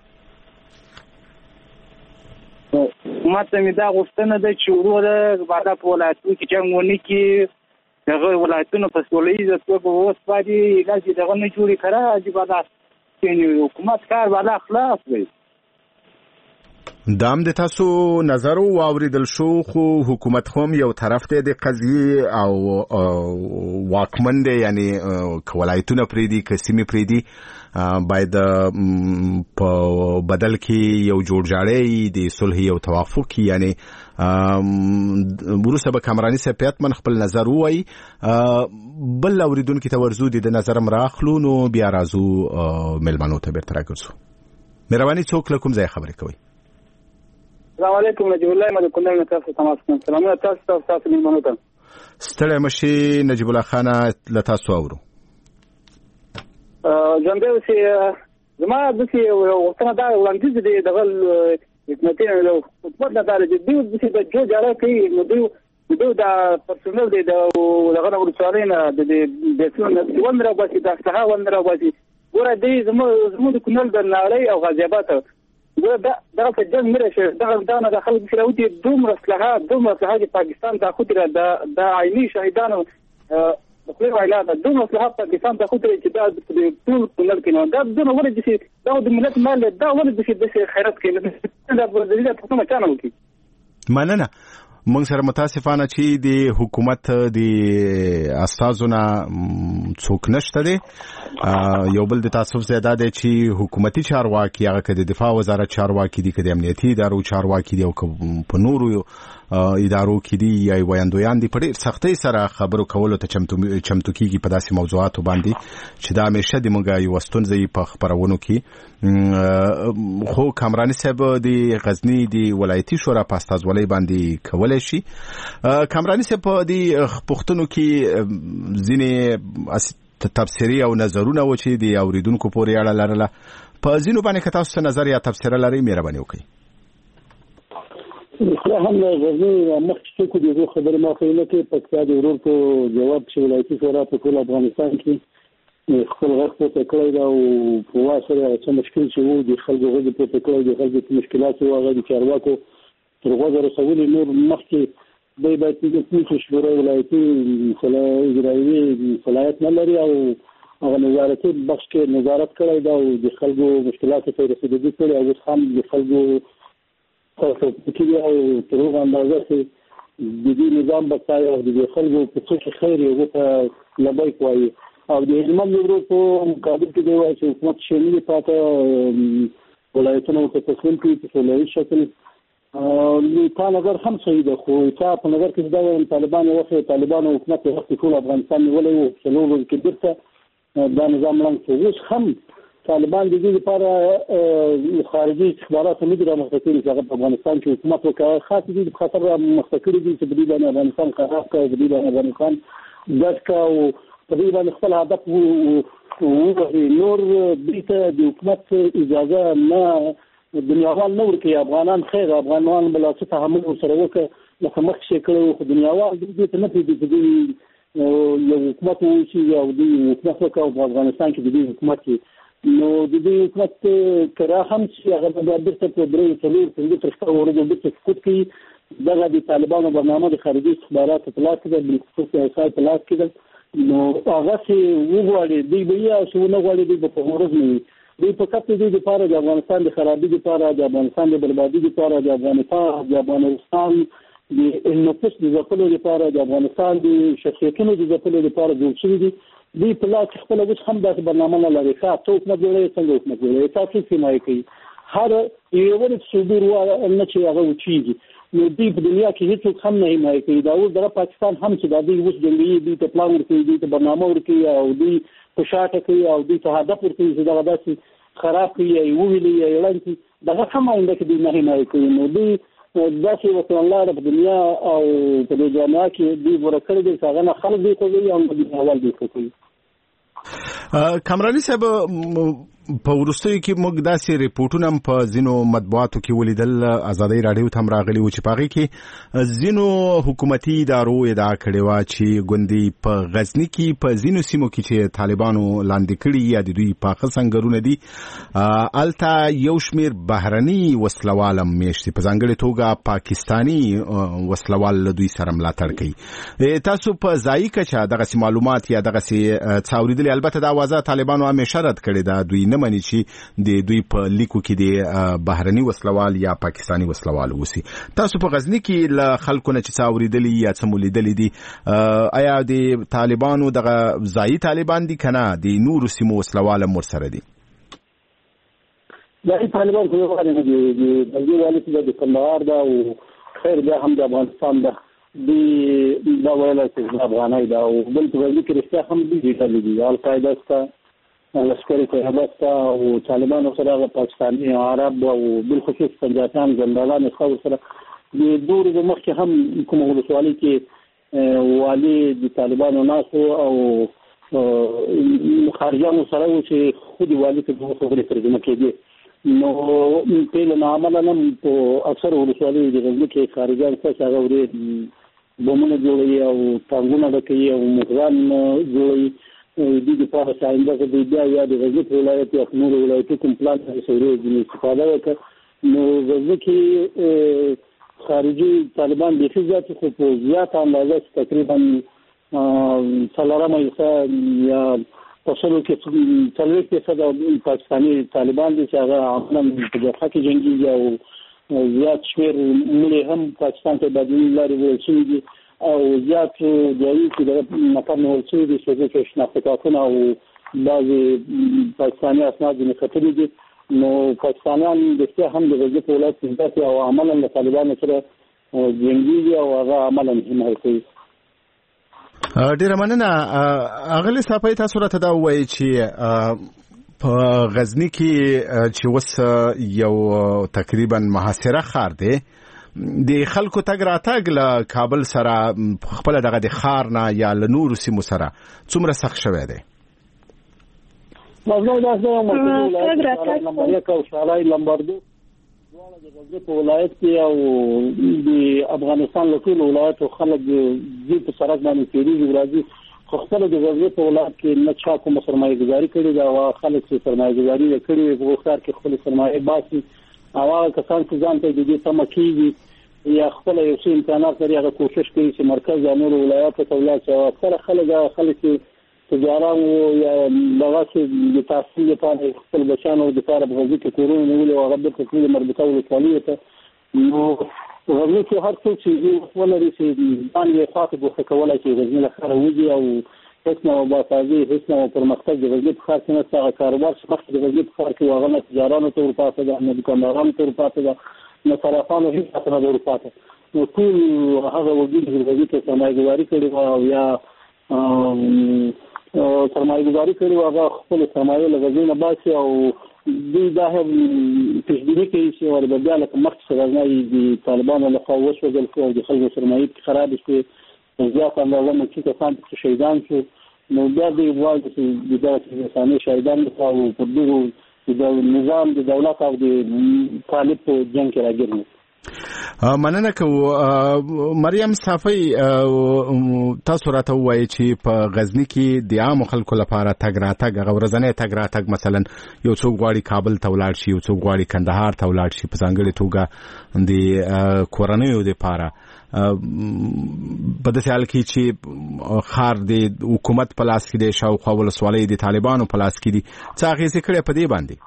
ماته می دا غوښتنه ده چې وروره بعد په ولایتونو کې جنګ ونی کې دغه ولایتونو په سولېزه توګه اوس باندې لږ دغه نه جوړی کړه چې بعد چې حکومت کار بالا خلاص وي. دام د تاسو نظر او اوریدل شو خو حکومت هم یو طرف ته د قضیه او واکمن دی یعنی ولایتونه پریدي قسمي پریدي باید په بدل کې یو جوړجاړی د صلح او توافق یعنی ورسره به کامراني صاحب من خپل نظر وایي. بل اوریدونکو ته ورزو دي د نظر مراخلو نو بیا راځو ملمنو ته بیرته راګرځو. مهرباني څوک له کوم ځای خبرې کوي؟ السلام علیکم. نجیب الله احمد کندل نه تاسو تماس کوم. سلامونه تاسو ته تاسو ملمنو ته. ستړی مشي نجیب الله خان له تاسو اورو. جنبه وسی زما د څه وختونه دا وړاندیز دی دغه حکومتي له خپل نه دار دي دوی د جو جاره کوي نو دوی دوی دا پرسونل دی دغه ورڅارین د د څونه وندره باسي د څه وندره باسي ګوره دی زمو زمو د کونل د نړۍ او غازیابات ګوره دا دا په جنگ مره شه دغه دا نه داخل کړو دي دومره اصلاحات دومره اصلاحات پاکستان دا خو د د عیني شهیدانو د خپل ویلات دومره اصلاحات پاکستان ته خو ترې چې دا د ټول کونل کې نه دا دونه ورته چې دا د ملت مال دا ورته چې د خیرات کې دا د دې په کومه چانه وکي. مننه. موږ سره متاسفانه چې د حکومت د استازونه څوک نشته دي. یو بل د تاسف زیاده دی چې حکومتي چارواکي هغه کې د دفاع وزارت چارواکي دي کې د امنیتي ادارو چارواکي دي او په نورو ادارو کې دي یا ویاندویان دي په ډېر سختۍ سره خبرو کولو ته چمتو چمتو کیږي په داسې موضوعاتو باندې چې دا همیشه د موږ یو ستونزې په خبرونو کې. خو کامراني صاحب د غزنی د ولایتي شورا په استازولۍ باندې کولای شي. کامراني صاحب د پښتنو کې ځینې تفسیری او نظرونه و چې د اوریدونکو پورې اړه لرله په ځینو باندې که تاسو نظر یا تفسیر لرئ مهرباني وکړئ. خو هم غزنی مخکې کو دغه خبره ما خو نه کې پکې د ورور په جواب چې ولایتي شورا په ټول افغانستان کې خپل غږ په تکړه دا او په واسطه چې مشکل شي وو د خلکو غږ په تکړه د خلکو مشکلات او غږ چارواکو تر غوږه رسولي نور مخکې دوی باید د کومې شورای ولایتي اجرایوي صلاحیت نه لري او هغه نظارتي بخش کې نظارت کړی دا او د خلکو مشکلاتو ته رسیدګي کړي او اوس هم د خلکو او تر هغه اندازه چې د دې نظام بقای او د خلکو په څه کې خیر یو ته لبیک وایي او د هلمند ورو په مقابل کې دی وایي چې حکومت شامل پاته ولایتونو ته تسلیم کړي په ټولنیز شکل نو تا نظر هم صحیح ده خو تا په نظر کې دا وایم طالبان وخت طالبان او حکومت وخت ټول افغانستان نیولې وو څلور کې درته دا نظام لاندې اوس هم طالبان د دې لپاره خارجي استخبارات هم د مخکې چې په افغانستان کې حکومت وکړي خاص دي په خطر مخکې دي چې د دې افغانستان خراب کړي د دې افغانستان داسکا او په دې باندې خپل هدف وو نور دې د حکومت اجازه نه دنیاوال نور کې افغانان خیر افغانان بل څه تحمل سره وکړي لکه مخ شي کړو خو دنیاوال دې ته نه پیږي چې یو حکومت وو چې یو دې حکومت وکړي په افغانستان کې د دې حکومت نو د دې حکومت کرا هم چې هغه د درته په درې څلور څنګه تر څو ورځې د سقوط کې دغه د طالبانو برنامه د خارجي استخبارات اطلاع کړه د خصوصي اساس اطلاع کړه نو هغه چې وګوري دی به یا شو نه غواړي د په ورځ نه دی په کته دی لپاره د افغانستان د خرابې لپاره د افغانستان د بربادي لپاره د افغانستان د افغانستان د نفوس د ځپلو لپاره د افغانستان د شخصیتونو د ځپلو لپاره جوړ شوی دی دی په لاس خپل اوس هم د برنامه نه لري ښه څوک نه جوړي څنګه اوس نه جوړي تاسو څه مای کوي هر یو ور صدور و نه چې هغه وچیږي نو دی په دنیا کې هیڅ هم نه مای کوي دا اوس د پاکستان هم چې د دې اوس جنگي دی ته پلان ورکوي دی ته برنامه ورکوي او دی په شاته کوي او دی ته هدف ورکوي چې دا داسې خراب کوي او ویلي یا لانتي دا هم انده کې دی نه مای کوي نو دی داسې وته الله رب دنیا او په دې جامعه کې دی ورکړي دي څنګه نه خلک دی کوي او د اول دی کوي کامرانی صاحب په ورستیو کې موږ داسې ریپورتونه په ځینو مطبوعاتو کې ولیدل آزادۍ راډیو ته هم راغلي و چې په هغې کې ځینو حکومتي ادارو ادعا کړې وه چې ګوندې په غزني کې په ځینو سیمو کې چې طالبانو لاندې کړي یا د دوی پاخه سنګرونه دي هلته یو شمېر بهرني وسلوال هم میشت دي په ځانګړې توګه پاکستاني وسلوال له دوی سره ملاتړ کوي تاسو په ځایي کچه دغسې معلومات یا دغسې څه اورېدلي البته دا اوازه طالبانو همیشه رد کړې ده دوی نه مني چې د دوی په لیکو کې د بهرني وسلوال یا پاکستاني وسلوال وسی تاسو په غزني کې له خلکو نه چې څه اورېدلي یا څه مو لیدلي دي آیا د طالبانو دغه ځایي طالبان دي که نه د نورو سیمو وسلوال هم ورسره دي ځایي طالبان خو یو غواړي د بلدي والي چې د کندهار ده او خیر بیا هم د افغانستان ده دی دا ویله چې افغانۍ ده او بل په غزني کې رښتیا هم دي ډېر دي القاعده شته لشکري طیبه شته او طالبانو سره پاکستاني عرب او بالخصوص پنجابیان جنرالان خو سره د دور د مخکې هم کوم ولسوالۍ کې والي د طالبانو ناسو او خارجانو سره و چې خودي والي ته د خبرې ترجمه کېدي نو په له عمله نن په اکثر ولسوالۍ د غزني کې خارجان څه هغه ورې بمونه جوړوي او ټانګونه ډکوي او مغران جوړوي د دې په اړه څنګه د بیا یا د غزني ولایت یا نور ولایتو کوم پلان سره د استفاده وکړ نو غزني کې خارجي طالبان د فزات خو په زیات اندازه تقریبا څلورمه یا پسلو کې څلور کې صد پاکستاني طالبان دي چې هغه عملاً په جبهه کې جنگي او زیات شمیر ملي هم پاکستان ته بدلون لري ورسېږي دي او زیات ځایي چې د نفر نه ورسېږي دي چې شناخته کارتونه او بعضې پاکستاني اسناد ځینې ختلي دي نو پاکستانیان رښتیا هم د غزني په ولایت کې داسې او عملاً له طالبانو سره جنګېږي او هغه عملاً حمایت کوي. ډیره مننه اغلی صاحب تاسو راته دا وایي چې په غزني کې چې وس یو تقریبا محاصره ښار دی د خلکو تګ راتګ له کابل سره خپل دغه د ښار نه یا له نورو سیمو سره څومره سخت شوی دی؟ مزګر داسې یو مسله نمبر یک او شالای لمبردو دواړه د غزني په ولایت کې او د افغانستان له ټولو ولایتو خلک ځي په سړک باندې تېرېږي راځي خو خپله د غزني په ولایت کې نه چا کومه سرمایه ګزاري کړې ده او خلک چې سرمایه ګزاري یې کړې وي په ښار کې خپلې سرمایې باسي او هغه کسان چې ځان ته د دې تمه کېږي یا خپل یو څه امکانات لري هغه کوشش کوي چې مرکز یا نور ولایاتو ته ولاړ شي. اکثره خلک خلک تجاران یا دغه چې د تحصیل لپاره خپل بچیانو لپاره په غزني کې کورونه نیولي او هغه د ټول مربوطه ولسوالۍ ته نو غزني کې هر څه چې ولري چې باندې خاطر وخت کولای شي غزني له خره وږي او هیڅ نوع باسازي هیڅ نوع پرمختګ د غزني په ښار کې نشته. هغه کاروبار چې مخکې د غزني په ښار کې هغه نه تجارانو ته ورپاته ده نه دوکاندارانو ته ورپاته ده نه صرافانو هیڅ څه نه ورپاته. نو ټول هغه وګړي چې غزني ته سرمایه‌ګذاري کړې وه او یا سرمایه‌ګذاري کړې وه هغه خپل سرمایه له غزني نه باسي او دوی دا هم پیشبیني کوي چې ورته بیا لکه مخکې غزني د طالبانو لخوا وسوځل شو او د خلکو سرمایې خراب شوې زیات اندازه مو چې کسان پکې شهیدان شو. نو بیا دوی وایي چې د دغه انساني شهیدان او پر دغو د نظام د دولت او د طالب په جنګ کې راګیر نه. مننه کوو. مریم صافی تاسو راته وایي چې په غزني کې د عام خلکو لپاره تګ راتګ هغه ورځنی تګ راتګ مثلا یو څوک غواړي کابل ته ولاړ شي یو څوک غواړي کندهار ته ولاړ شي په ځانګړې توګه د کورنیو لپاره په داسې حال کې چې ښار د حکومت په لاس کې دی شاوخوا ولسوالۍ د طالبانو په لاس کې دي څه اغېزې کړې په دې باندې؟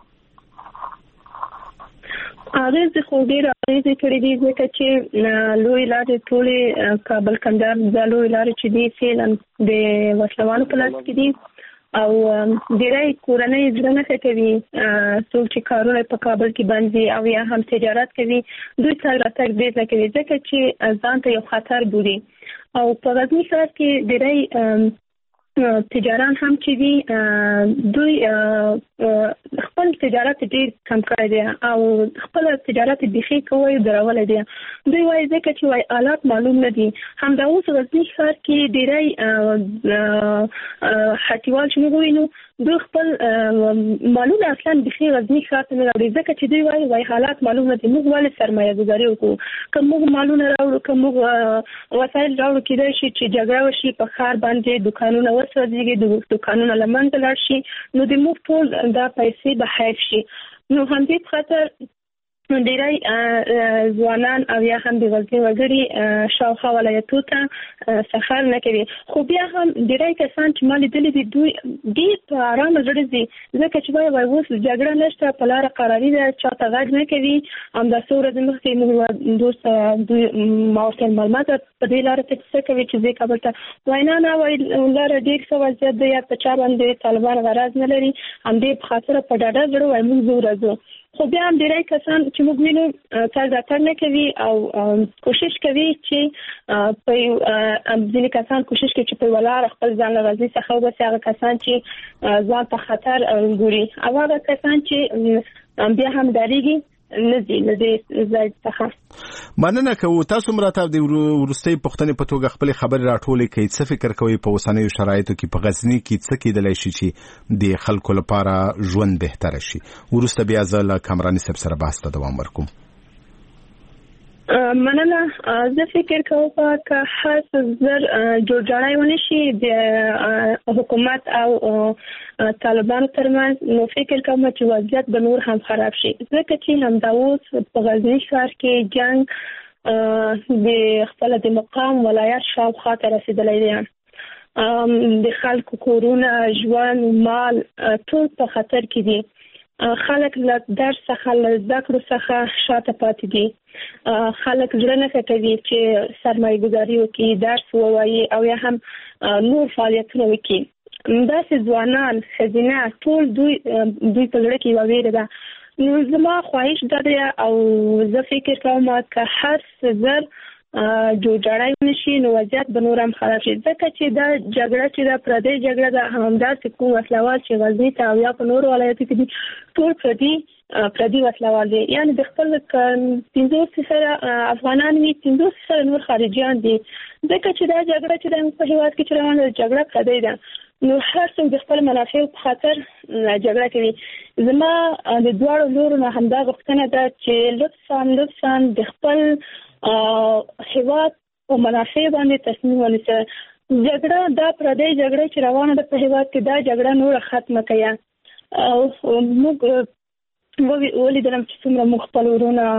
اغېزې خو ډېرې اغېزې کړې دي ځکه چې لوی لارې ټولې کابل کندهار دا لوی لارې چې دي فعلا د وسلوالو په لاس کې دي او ډېری کورنۍ زړه نه ښه کوي څوک چې کارونه په کابل کې بند دي او یا هم تجارت کوي دوی تګ راتګ ډېر نه کوي ځکه چې ځان ته یو خطر بولي. او په غزني ښار کې ډېری تجاران هم چې دي دوی خپل تجارت ډېر کم کړی دی او خپل تجارت بيخي کوي درول دي. دوی وايي ځکه چې وايي آلات معلوم نه دي. هم دا اوس غزني ښار کې ډېری حټیوال چې موږ وینو دوی خپل معلوم اصلا بيخي غزني ښار ته نه راوړي ځکه چې دوی وايي وايي حالات معلوم نه دي. موږ ولې سرمایه گذاري وکړو که موږ معلوم راوړو که موږ وسایل راوړو کېدای شي چې جګړه وشي په ښار باندې دکانونه وسوځيږي د دکانونو لمنځه لاړ شي نو د موږ ټول دا پیسې به حیف شي. نو همدې خاطر ډېری ځوانان او یا هم د غزني وګړي شاوخوا ولایتو ته سفر نه کوي. خو بیا هم ډېری کسان چې ما لیدلي دي دوی ډېر په ارامه زړه ځي ځکه چې وایي وایي اوس جګړه نشته په لاره قراري ده چاته غږ نه کوي. همداسې ورځې مخکې موږ دوست دوی ما ورته معلومات په دې لاره ته څه کوي چې ځي کابل ته وایي نه نه وایي لاره ډېر څه وضعیت دی یا په چا باندې طالبان غرض نه لري همدې په خاطر په ډاډه زړه وایي موږ ځو راځو. خو بیا هم ډېری کسان چې موږ وینو تګ راتګ نه کوي او کوشش کوي چې په ځینې کسان کوشش کوي چې په ولاړ خپل ځان له غزني څخه وباسي هغه کسان چې ځان ته خطر ګوري او هغه کسان چې بیا هم ډارېږي نه دي نه دي ځای څخه. مننه کوو. تاسو مراته د ورستۍ پښتنې په توګه خپل خبرې راټولې کړئ څه فکر کوئ په اوسنیو شرایطو کې په غزني کې څه کېدلی شي چې د خلکو لپاره ژوند بهتره شي؟ وروسته بیا زه له کامراني صاحب سره بحث ته دوام ورکوم. مننه. زه فکر کوم که هر څه زر جوړجاړی ونه شي د حکومت او طالبانو ترمنځ نو فکر کوم چې وضعیت به نور هم خراب شي ځکه چې همدا اوس په غزني ښار کې جنګ د خپل د مقام ولایت شاوخوا ته رسېدلی دی. د خلکو کورونه ژوند مال ټول په خطر کې دي. خلک له درس څخه له زده کړو څخه شاته پاتې دي. خلک زړه نه کوي چې سرمایه ګذاري وکړي درس ووایي او یا هم نور فعالیتونه وکړي. داسې ځوانان ښځینه ټول دوی دوی په زړه کې یوه ویره ده. نو زما خواهش دا دی او زه فکر کوم که هر څه زر جوړجاړی ونشي نو وضعیت به نور هم خراب شي ځکه چې دا جګړه چې دا پردۍ جګړه ده همداسې کوم وسلوال چې غزني ته او یا په نورو ولایتو کې دي ټول پردي پردي وسلوال دي. یعنې د خپل پنځوس سره افغانان وي پنځوس سره نور خارجیان دي ځکه چې دا جګړه چې د په هېواد کې چې روانه ده جګړه پردۍ ده. نو هر څوک د خپل منافعو په خاطر جګړه کوي. زما د دواړو لورو نه همدا غوښتنه ده چې لطفا لطفا د خپل هېواد په منافع باندې تصمیم ونیسه. جګړه دا پردۍ جګړه چې روانه ده په هېواد کې دا جګړه نوره ختمه کړه. او موږ ولیدلم چې څومره موږ خپل ورونه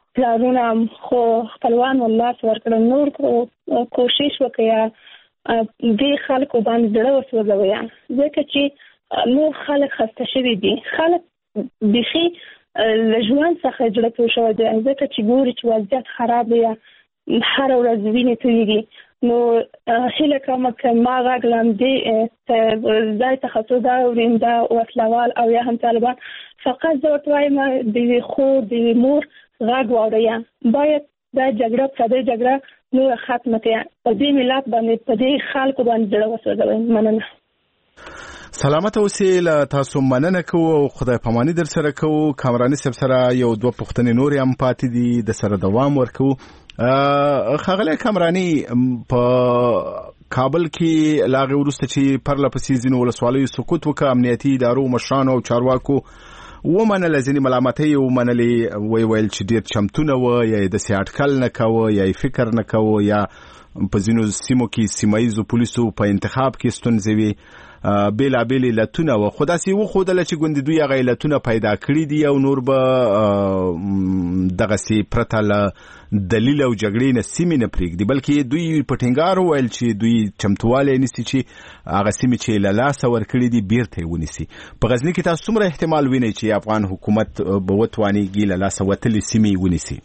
پلانونه خو خپلوان والله ورکړل نور کوشش وکړي دې خلکو باندې ډېر وسوځوي ځکه چې نور خلک خسته شوي دي خلک بيخي لژوند څخه جوړ پوه شو دي ځکه چې ګوري چې وضعیت خراب دی هر ورځ ویني تویږي نو هله کوم کما غاګلم دي ځای تخصص دا وریندا وسلوال او یا هم طالبان فقط زه وایم د خو د مور غاګ ووریا باید دا جګړه په دې جګړه نو ختمه کړي په دې ملت باندې په دې خلکو باندې ډېر وسوځوي مننه سلامت اوسئ له تاسو مننه کوو او خدای پاماني در سره کوو کامرانی صاحب سره یو دوه پوښتنې نور هم پاتې دي د سره دوام ورکو خغله کامرانی په کابل کې لاغه ورسته چې پرله پسې ځینو ولسوالیو سقوط وکړ امنیتي ادارو مشرانو او چارواکو ومنل ځینې ملامتۍ ومنلې وی ویل چې ډېر چمتونه وه یا د سیاټکل نه کوه یا فکر نه کوه یا په ځینو سیمو کې سیمایزو پولیسو په انتخاب کې ستونزې وي بیلا بیل لتونه و خدا سي و خود له چې ګوند دوی غي لتونه پیدا کړی دي او نور به دغه سي پرتاله دلیل او جګړې نه سیمه نه پریږدي بلکې دوی پټنګار ویل چې دوی چمتواله نيسي چې هغه سیمه چې لالاس ور کړی دي بیرته ونیسي په غزنی کې تاسو څومره احتمال وینئ چې افغان حکومت به وتواني ګیله لاس وتلې سیمه ونیسي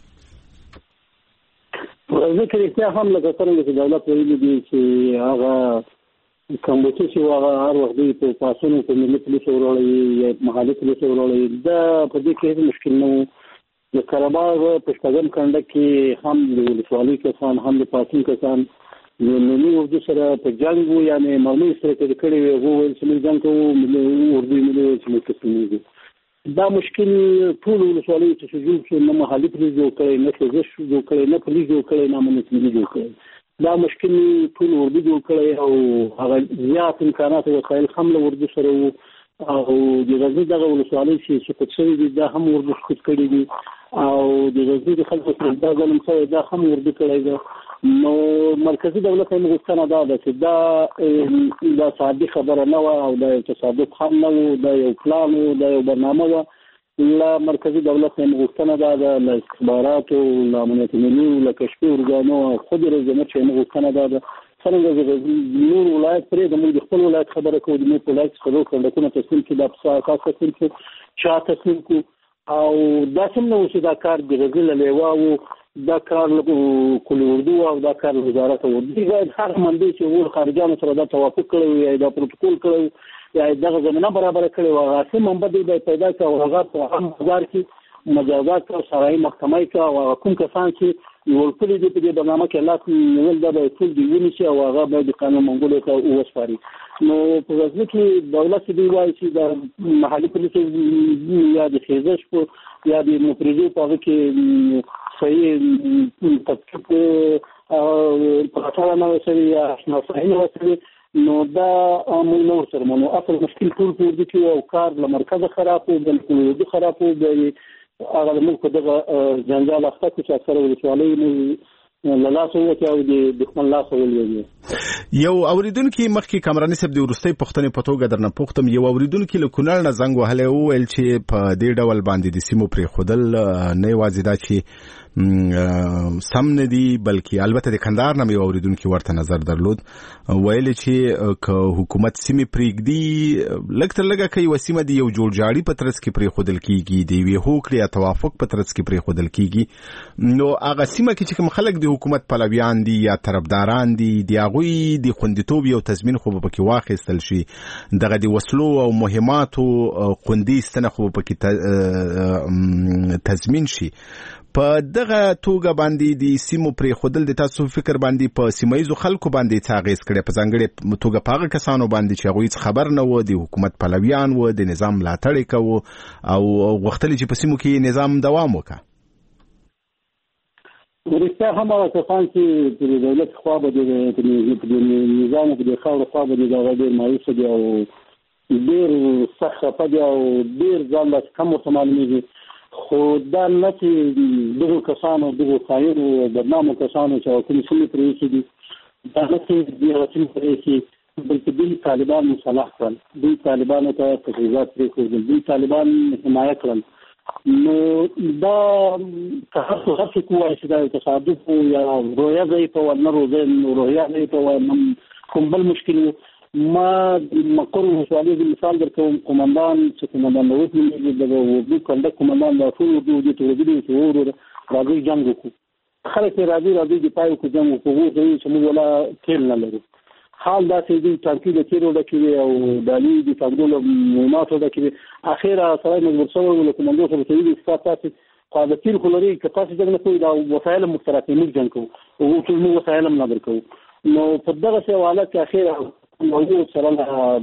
ذکر اختیار هم لکه څنګه چې دولت ویلي دي چې هغه کومبوچي چې هغه هر وخت دی په پاسونو په ملي پولیس ورولې یا محلي پولیس ورولې دا په دې کې هیڅ مشکل نه و د کاراباغ په شپږم کنده کې هم د ولسوالۍ کسان هم د پاسون کسان د ملي اردو سره په جنګ وو یعنې معمول سره کې کړي وو هغه چې موږ جنګ کوو ملي اردو ملي چې موږ کوو دا مشکل ټول ولسوالۍ چې جوړ شو نه محلي پولیس جوړ کړي نه فزیش جوړ کړي نه پولیس جوړ کړي نه منځملي جوړ کړي دا مشکل ټول اردو جوړ کړي او هغه زیات امکانات او وسایل هم له اردو سره وو او د غزنی دغه ولسوالۍ چې په څېر دي دا هم اردو خود کړي دي او د غزنی د خلکو سره دا ظلم شوی دا هم اردو کړی دی نو مرکزی دولت هم غوښتنه دا ده چې دا دا صادق خبره نه وه او دا یو تصادف هم نه و دا یو پلان و دا یو برنامه وه لا مرکزی دولت هم غوښتنه دا ده له استخباراتو له امنیت ملي له کشفي ارګانو خود رزمت چې هم غوښتنه دا ده څنګه د نور ولایت پرې د موږ خپل ولایت خبره کوو د موږ ولایت څخه کندکونه تسلیم کړي د اساسا تسلیم کړي چا تسلیم کړي او دا څنګه و چې دا کار د غزل لیوا او دا کار له کل اردو او دا کار وزارت اردو باید هر منډي چې ول خارجانو سره دا توافق کړي یا دا پروتوکول کړي یا دغه زمينه برابر کړي او هغه منبع دی پیدا کړ او هغه په عام بازار کې مجازات او سرای محکمه کې او کوم کسان چې یو ټول دې په دې برنامه کې لاس نیول دا به ټول دی ونی چې او هغه به د قانون منګولو ته وسپاري نو په ځکه چې دولت دی وایي چې د محلي پولیسو یا د خیزش په یا د مفرزو په کې صحیح تطبیق په اړه نه وسوي یا نه صحیح نه وسوي نو دا موږ نو سره مونږ اصل مشکل ټول ټول دي چې او کار له مرکز خراب او د کلو خراب او د هغه موږ په دغه جنجال اخته چې اکثر ولسوالۍ له لاس وته او د دښمن لاس ولوي یو اوریدونکو مخکې کامرانی صاحب د ورستۍ پښتنې په توګه درنه پوښتم یو اوریدونکو له کونړ نه زنګ وهلی او ویل چې په دې ډول باندې د سیمو پرې خودل نه یوازې دا چې سم نه دي بلکې البته د کندهار نه یو اوریدونکو ورته نظر درلود ویل چې که حکومت سیمه پرېږدي لکه لګه کوي وسیمه دی یو جوړجاړي په ترڅ کې پرې خودل کیږي دی وی هوکړه یا توافق په ترڅ کې پرې خودل کیږي نو هغه سیمه کې چې کوم خلک د حکومت پلویان دي یا طرفداران دي دی هغه د خوندیتوب یو تضمین خو به کې واخیستل شي دغه د وسلو او مهماتو خوندي ستنه خو به کې تضمین شي په دغه توګه باندې د سیمو پرې خودل د تاسو فکر باندې په سیمایزو خلکو باندې تاغیز کړي په ځانګړي توګه پاغه کسانو باندې چې هغه خبر نه و د حکومت پلویان و د نظام ملاتړ کوي او وختلی چې په سیمو کې نظام دوام وکړي ورسته هم هغه کسان چې د دولت خوا به د نظام د خاور خوا به د غیر مایوس دي او ډیر سخت په دی او ډیر ځان له کم معلومیږي خو دا نه چې دغه کسانو دغه خایرو بدنامو کسانو چې کوم څه پرې دي دا نه چې د رسمي پرې کې بلکې د طالبان مصالح کړل د طالبانو ته تجهیزات پرې کړل د طالبان حمایت کړل نو دا تاسو هڅه کوئ چې دا تصادف یا رویا ځای په ورنه روزه رویا ځای په ورنه کوم بل مشکل ما مقر وسوالي د مثال درکوم قومندان چې قومندان نو د وګړو کنده قومندان د ټول وګړو د توګړي چې ورو راځي جنگ وکړو خلک راځي راځي د پایو کو جنگ وکړو چې موږ ولا کېل نه لرو حال دا چې د تانکی د تیرو د کې او دالي د تګدل مهماتو د کې اخیرا سره مجبور شو له کومندو سره چې د استفاده قاعده تیر خلري کپاسي څنګه کوي دا وسایل مشترکه موږ جنگ کوو او ټول موږ وسایل هم نه درکو نو په دغه څه حالت کې اخیرا موضوع سره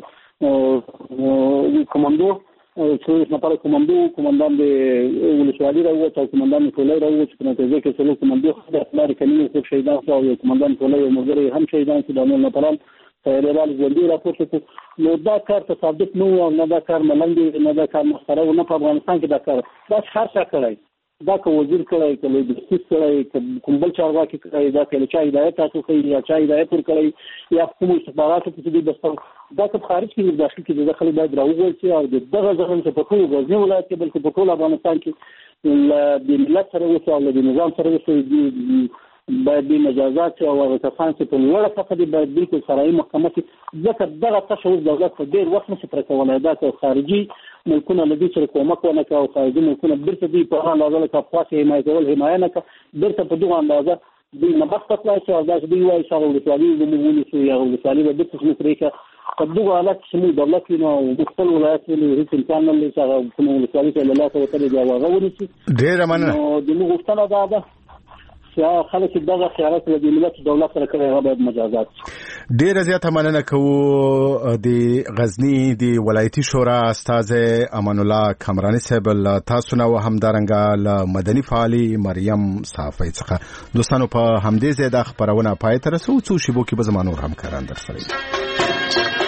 کومندو چې نه پاره کومندو کومندان د ولسوالي راووت او کومندان ټولای راووت چې په نتیجه کې څلور کومندو د خبرې کمی خو شهیدان او کومندان ټولای او مګری هم شهیدان چې د نن پران تیرېوال ژوندۍ راپورته کړو نو دا کار تصادف نه و نه دا کار ملنګ نه دا کار مسخره و نه په افغانستان کې دا کار دا هر څه کړی دا که وزیر کړی که د سیس کړی کوم بل چارواکي کړی دا که چا هدایت تاسو کوي یا چا هدایت ور کړی یا کوم استخباراتو چې د بستر دا که خارج کې داخل کې د خلک باید راوغول شي او دغه ځکه چې په ټول غزنی ولایت کې بلکې په ټول افغانستان کې د ملت سره وسو او د نظام سره وسو باید د مجازات او کسان چې په لوړه کچه دي باید بالکل شرعي محکمه کې ځکه دغه تشویش دولت په ډېر وخت نشي تر کولای دا که خارجي ملکونه له دې سره کومک ونه کوي او خارجي ملکونه بیرته دوی په هغه اندازه لکه افغانستان حمایت کول حمایه نه کوي بیرته په دغه اندازه دوی نه بس پاتلای شي او دا چې دوی وایي چې ولسوالي زموږ ولسو یا ولسوالي به بیرته زموږ پرې کړي په دغه حالت چې موږ دولت وي نو خپل ولایت وي هېڅ امکان نه لري چې هغه کومه ولسوالي ته له لاسه وتلې بیا هغه ونیسي ډېره مننه نو زموږ غوښتنه دا ده چې خلک دغه خیارات له ملت دولت سره کوي هغه باید مجازات ډېره زیاته مننه کوو د غزنی د ولایتي شورا استاد امان الله کمرانی صاحب تاسو نو همدارنګه له مدني فعالي مریم صافی څخه دوستانو په همدې ځای د خبرونه پای ته رسو څو شیبو کې به زمانور همکاران در سره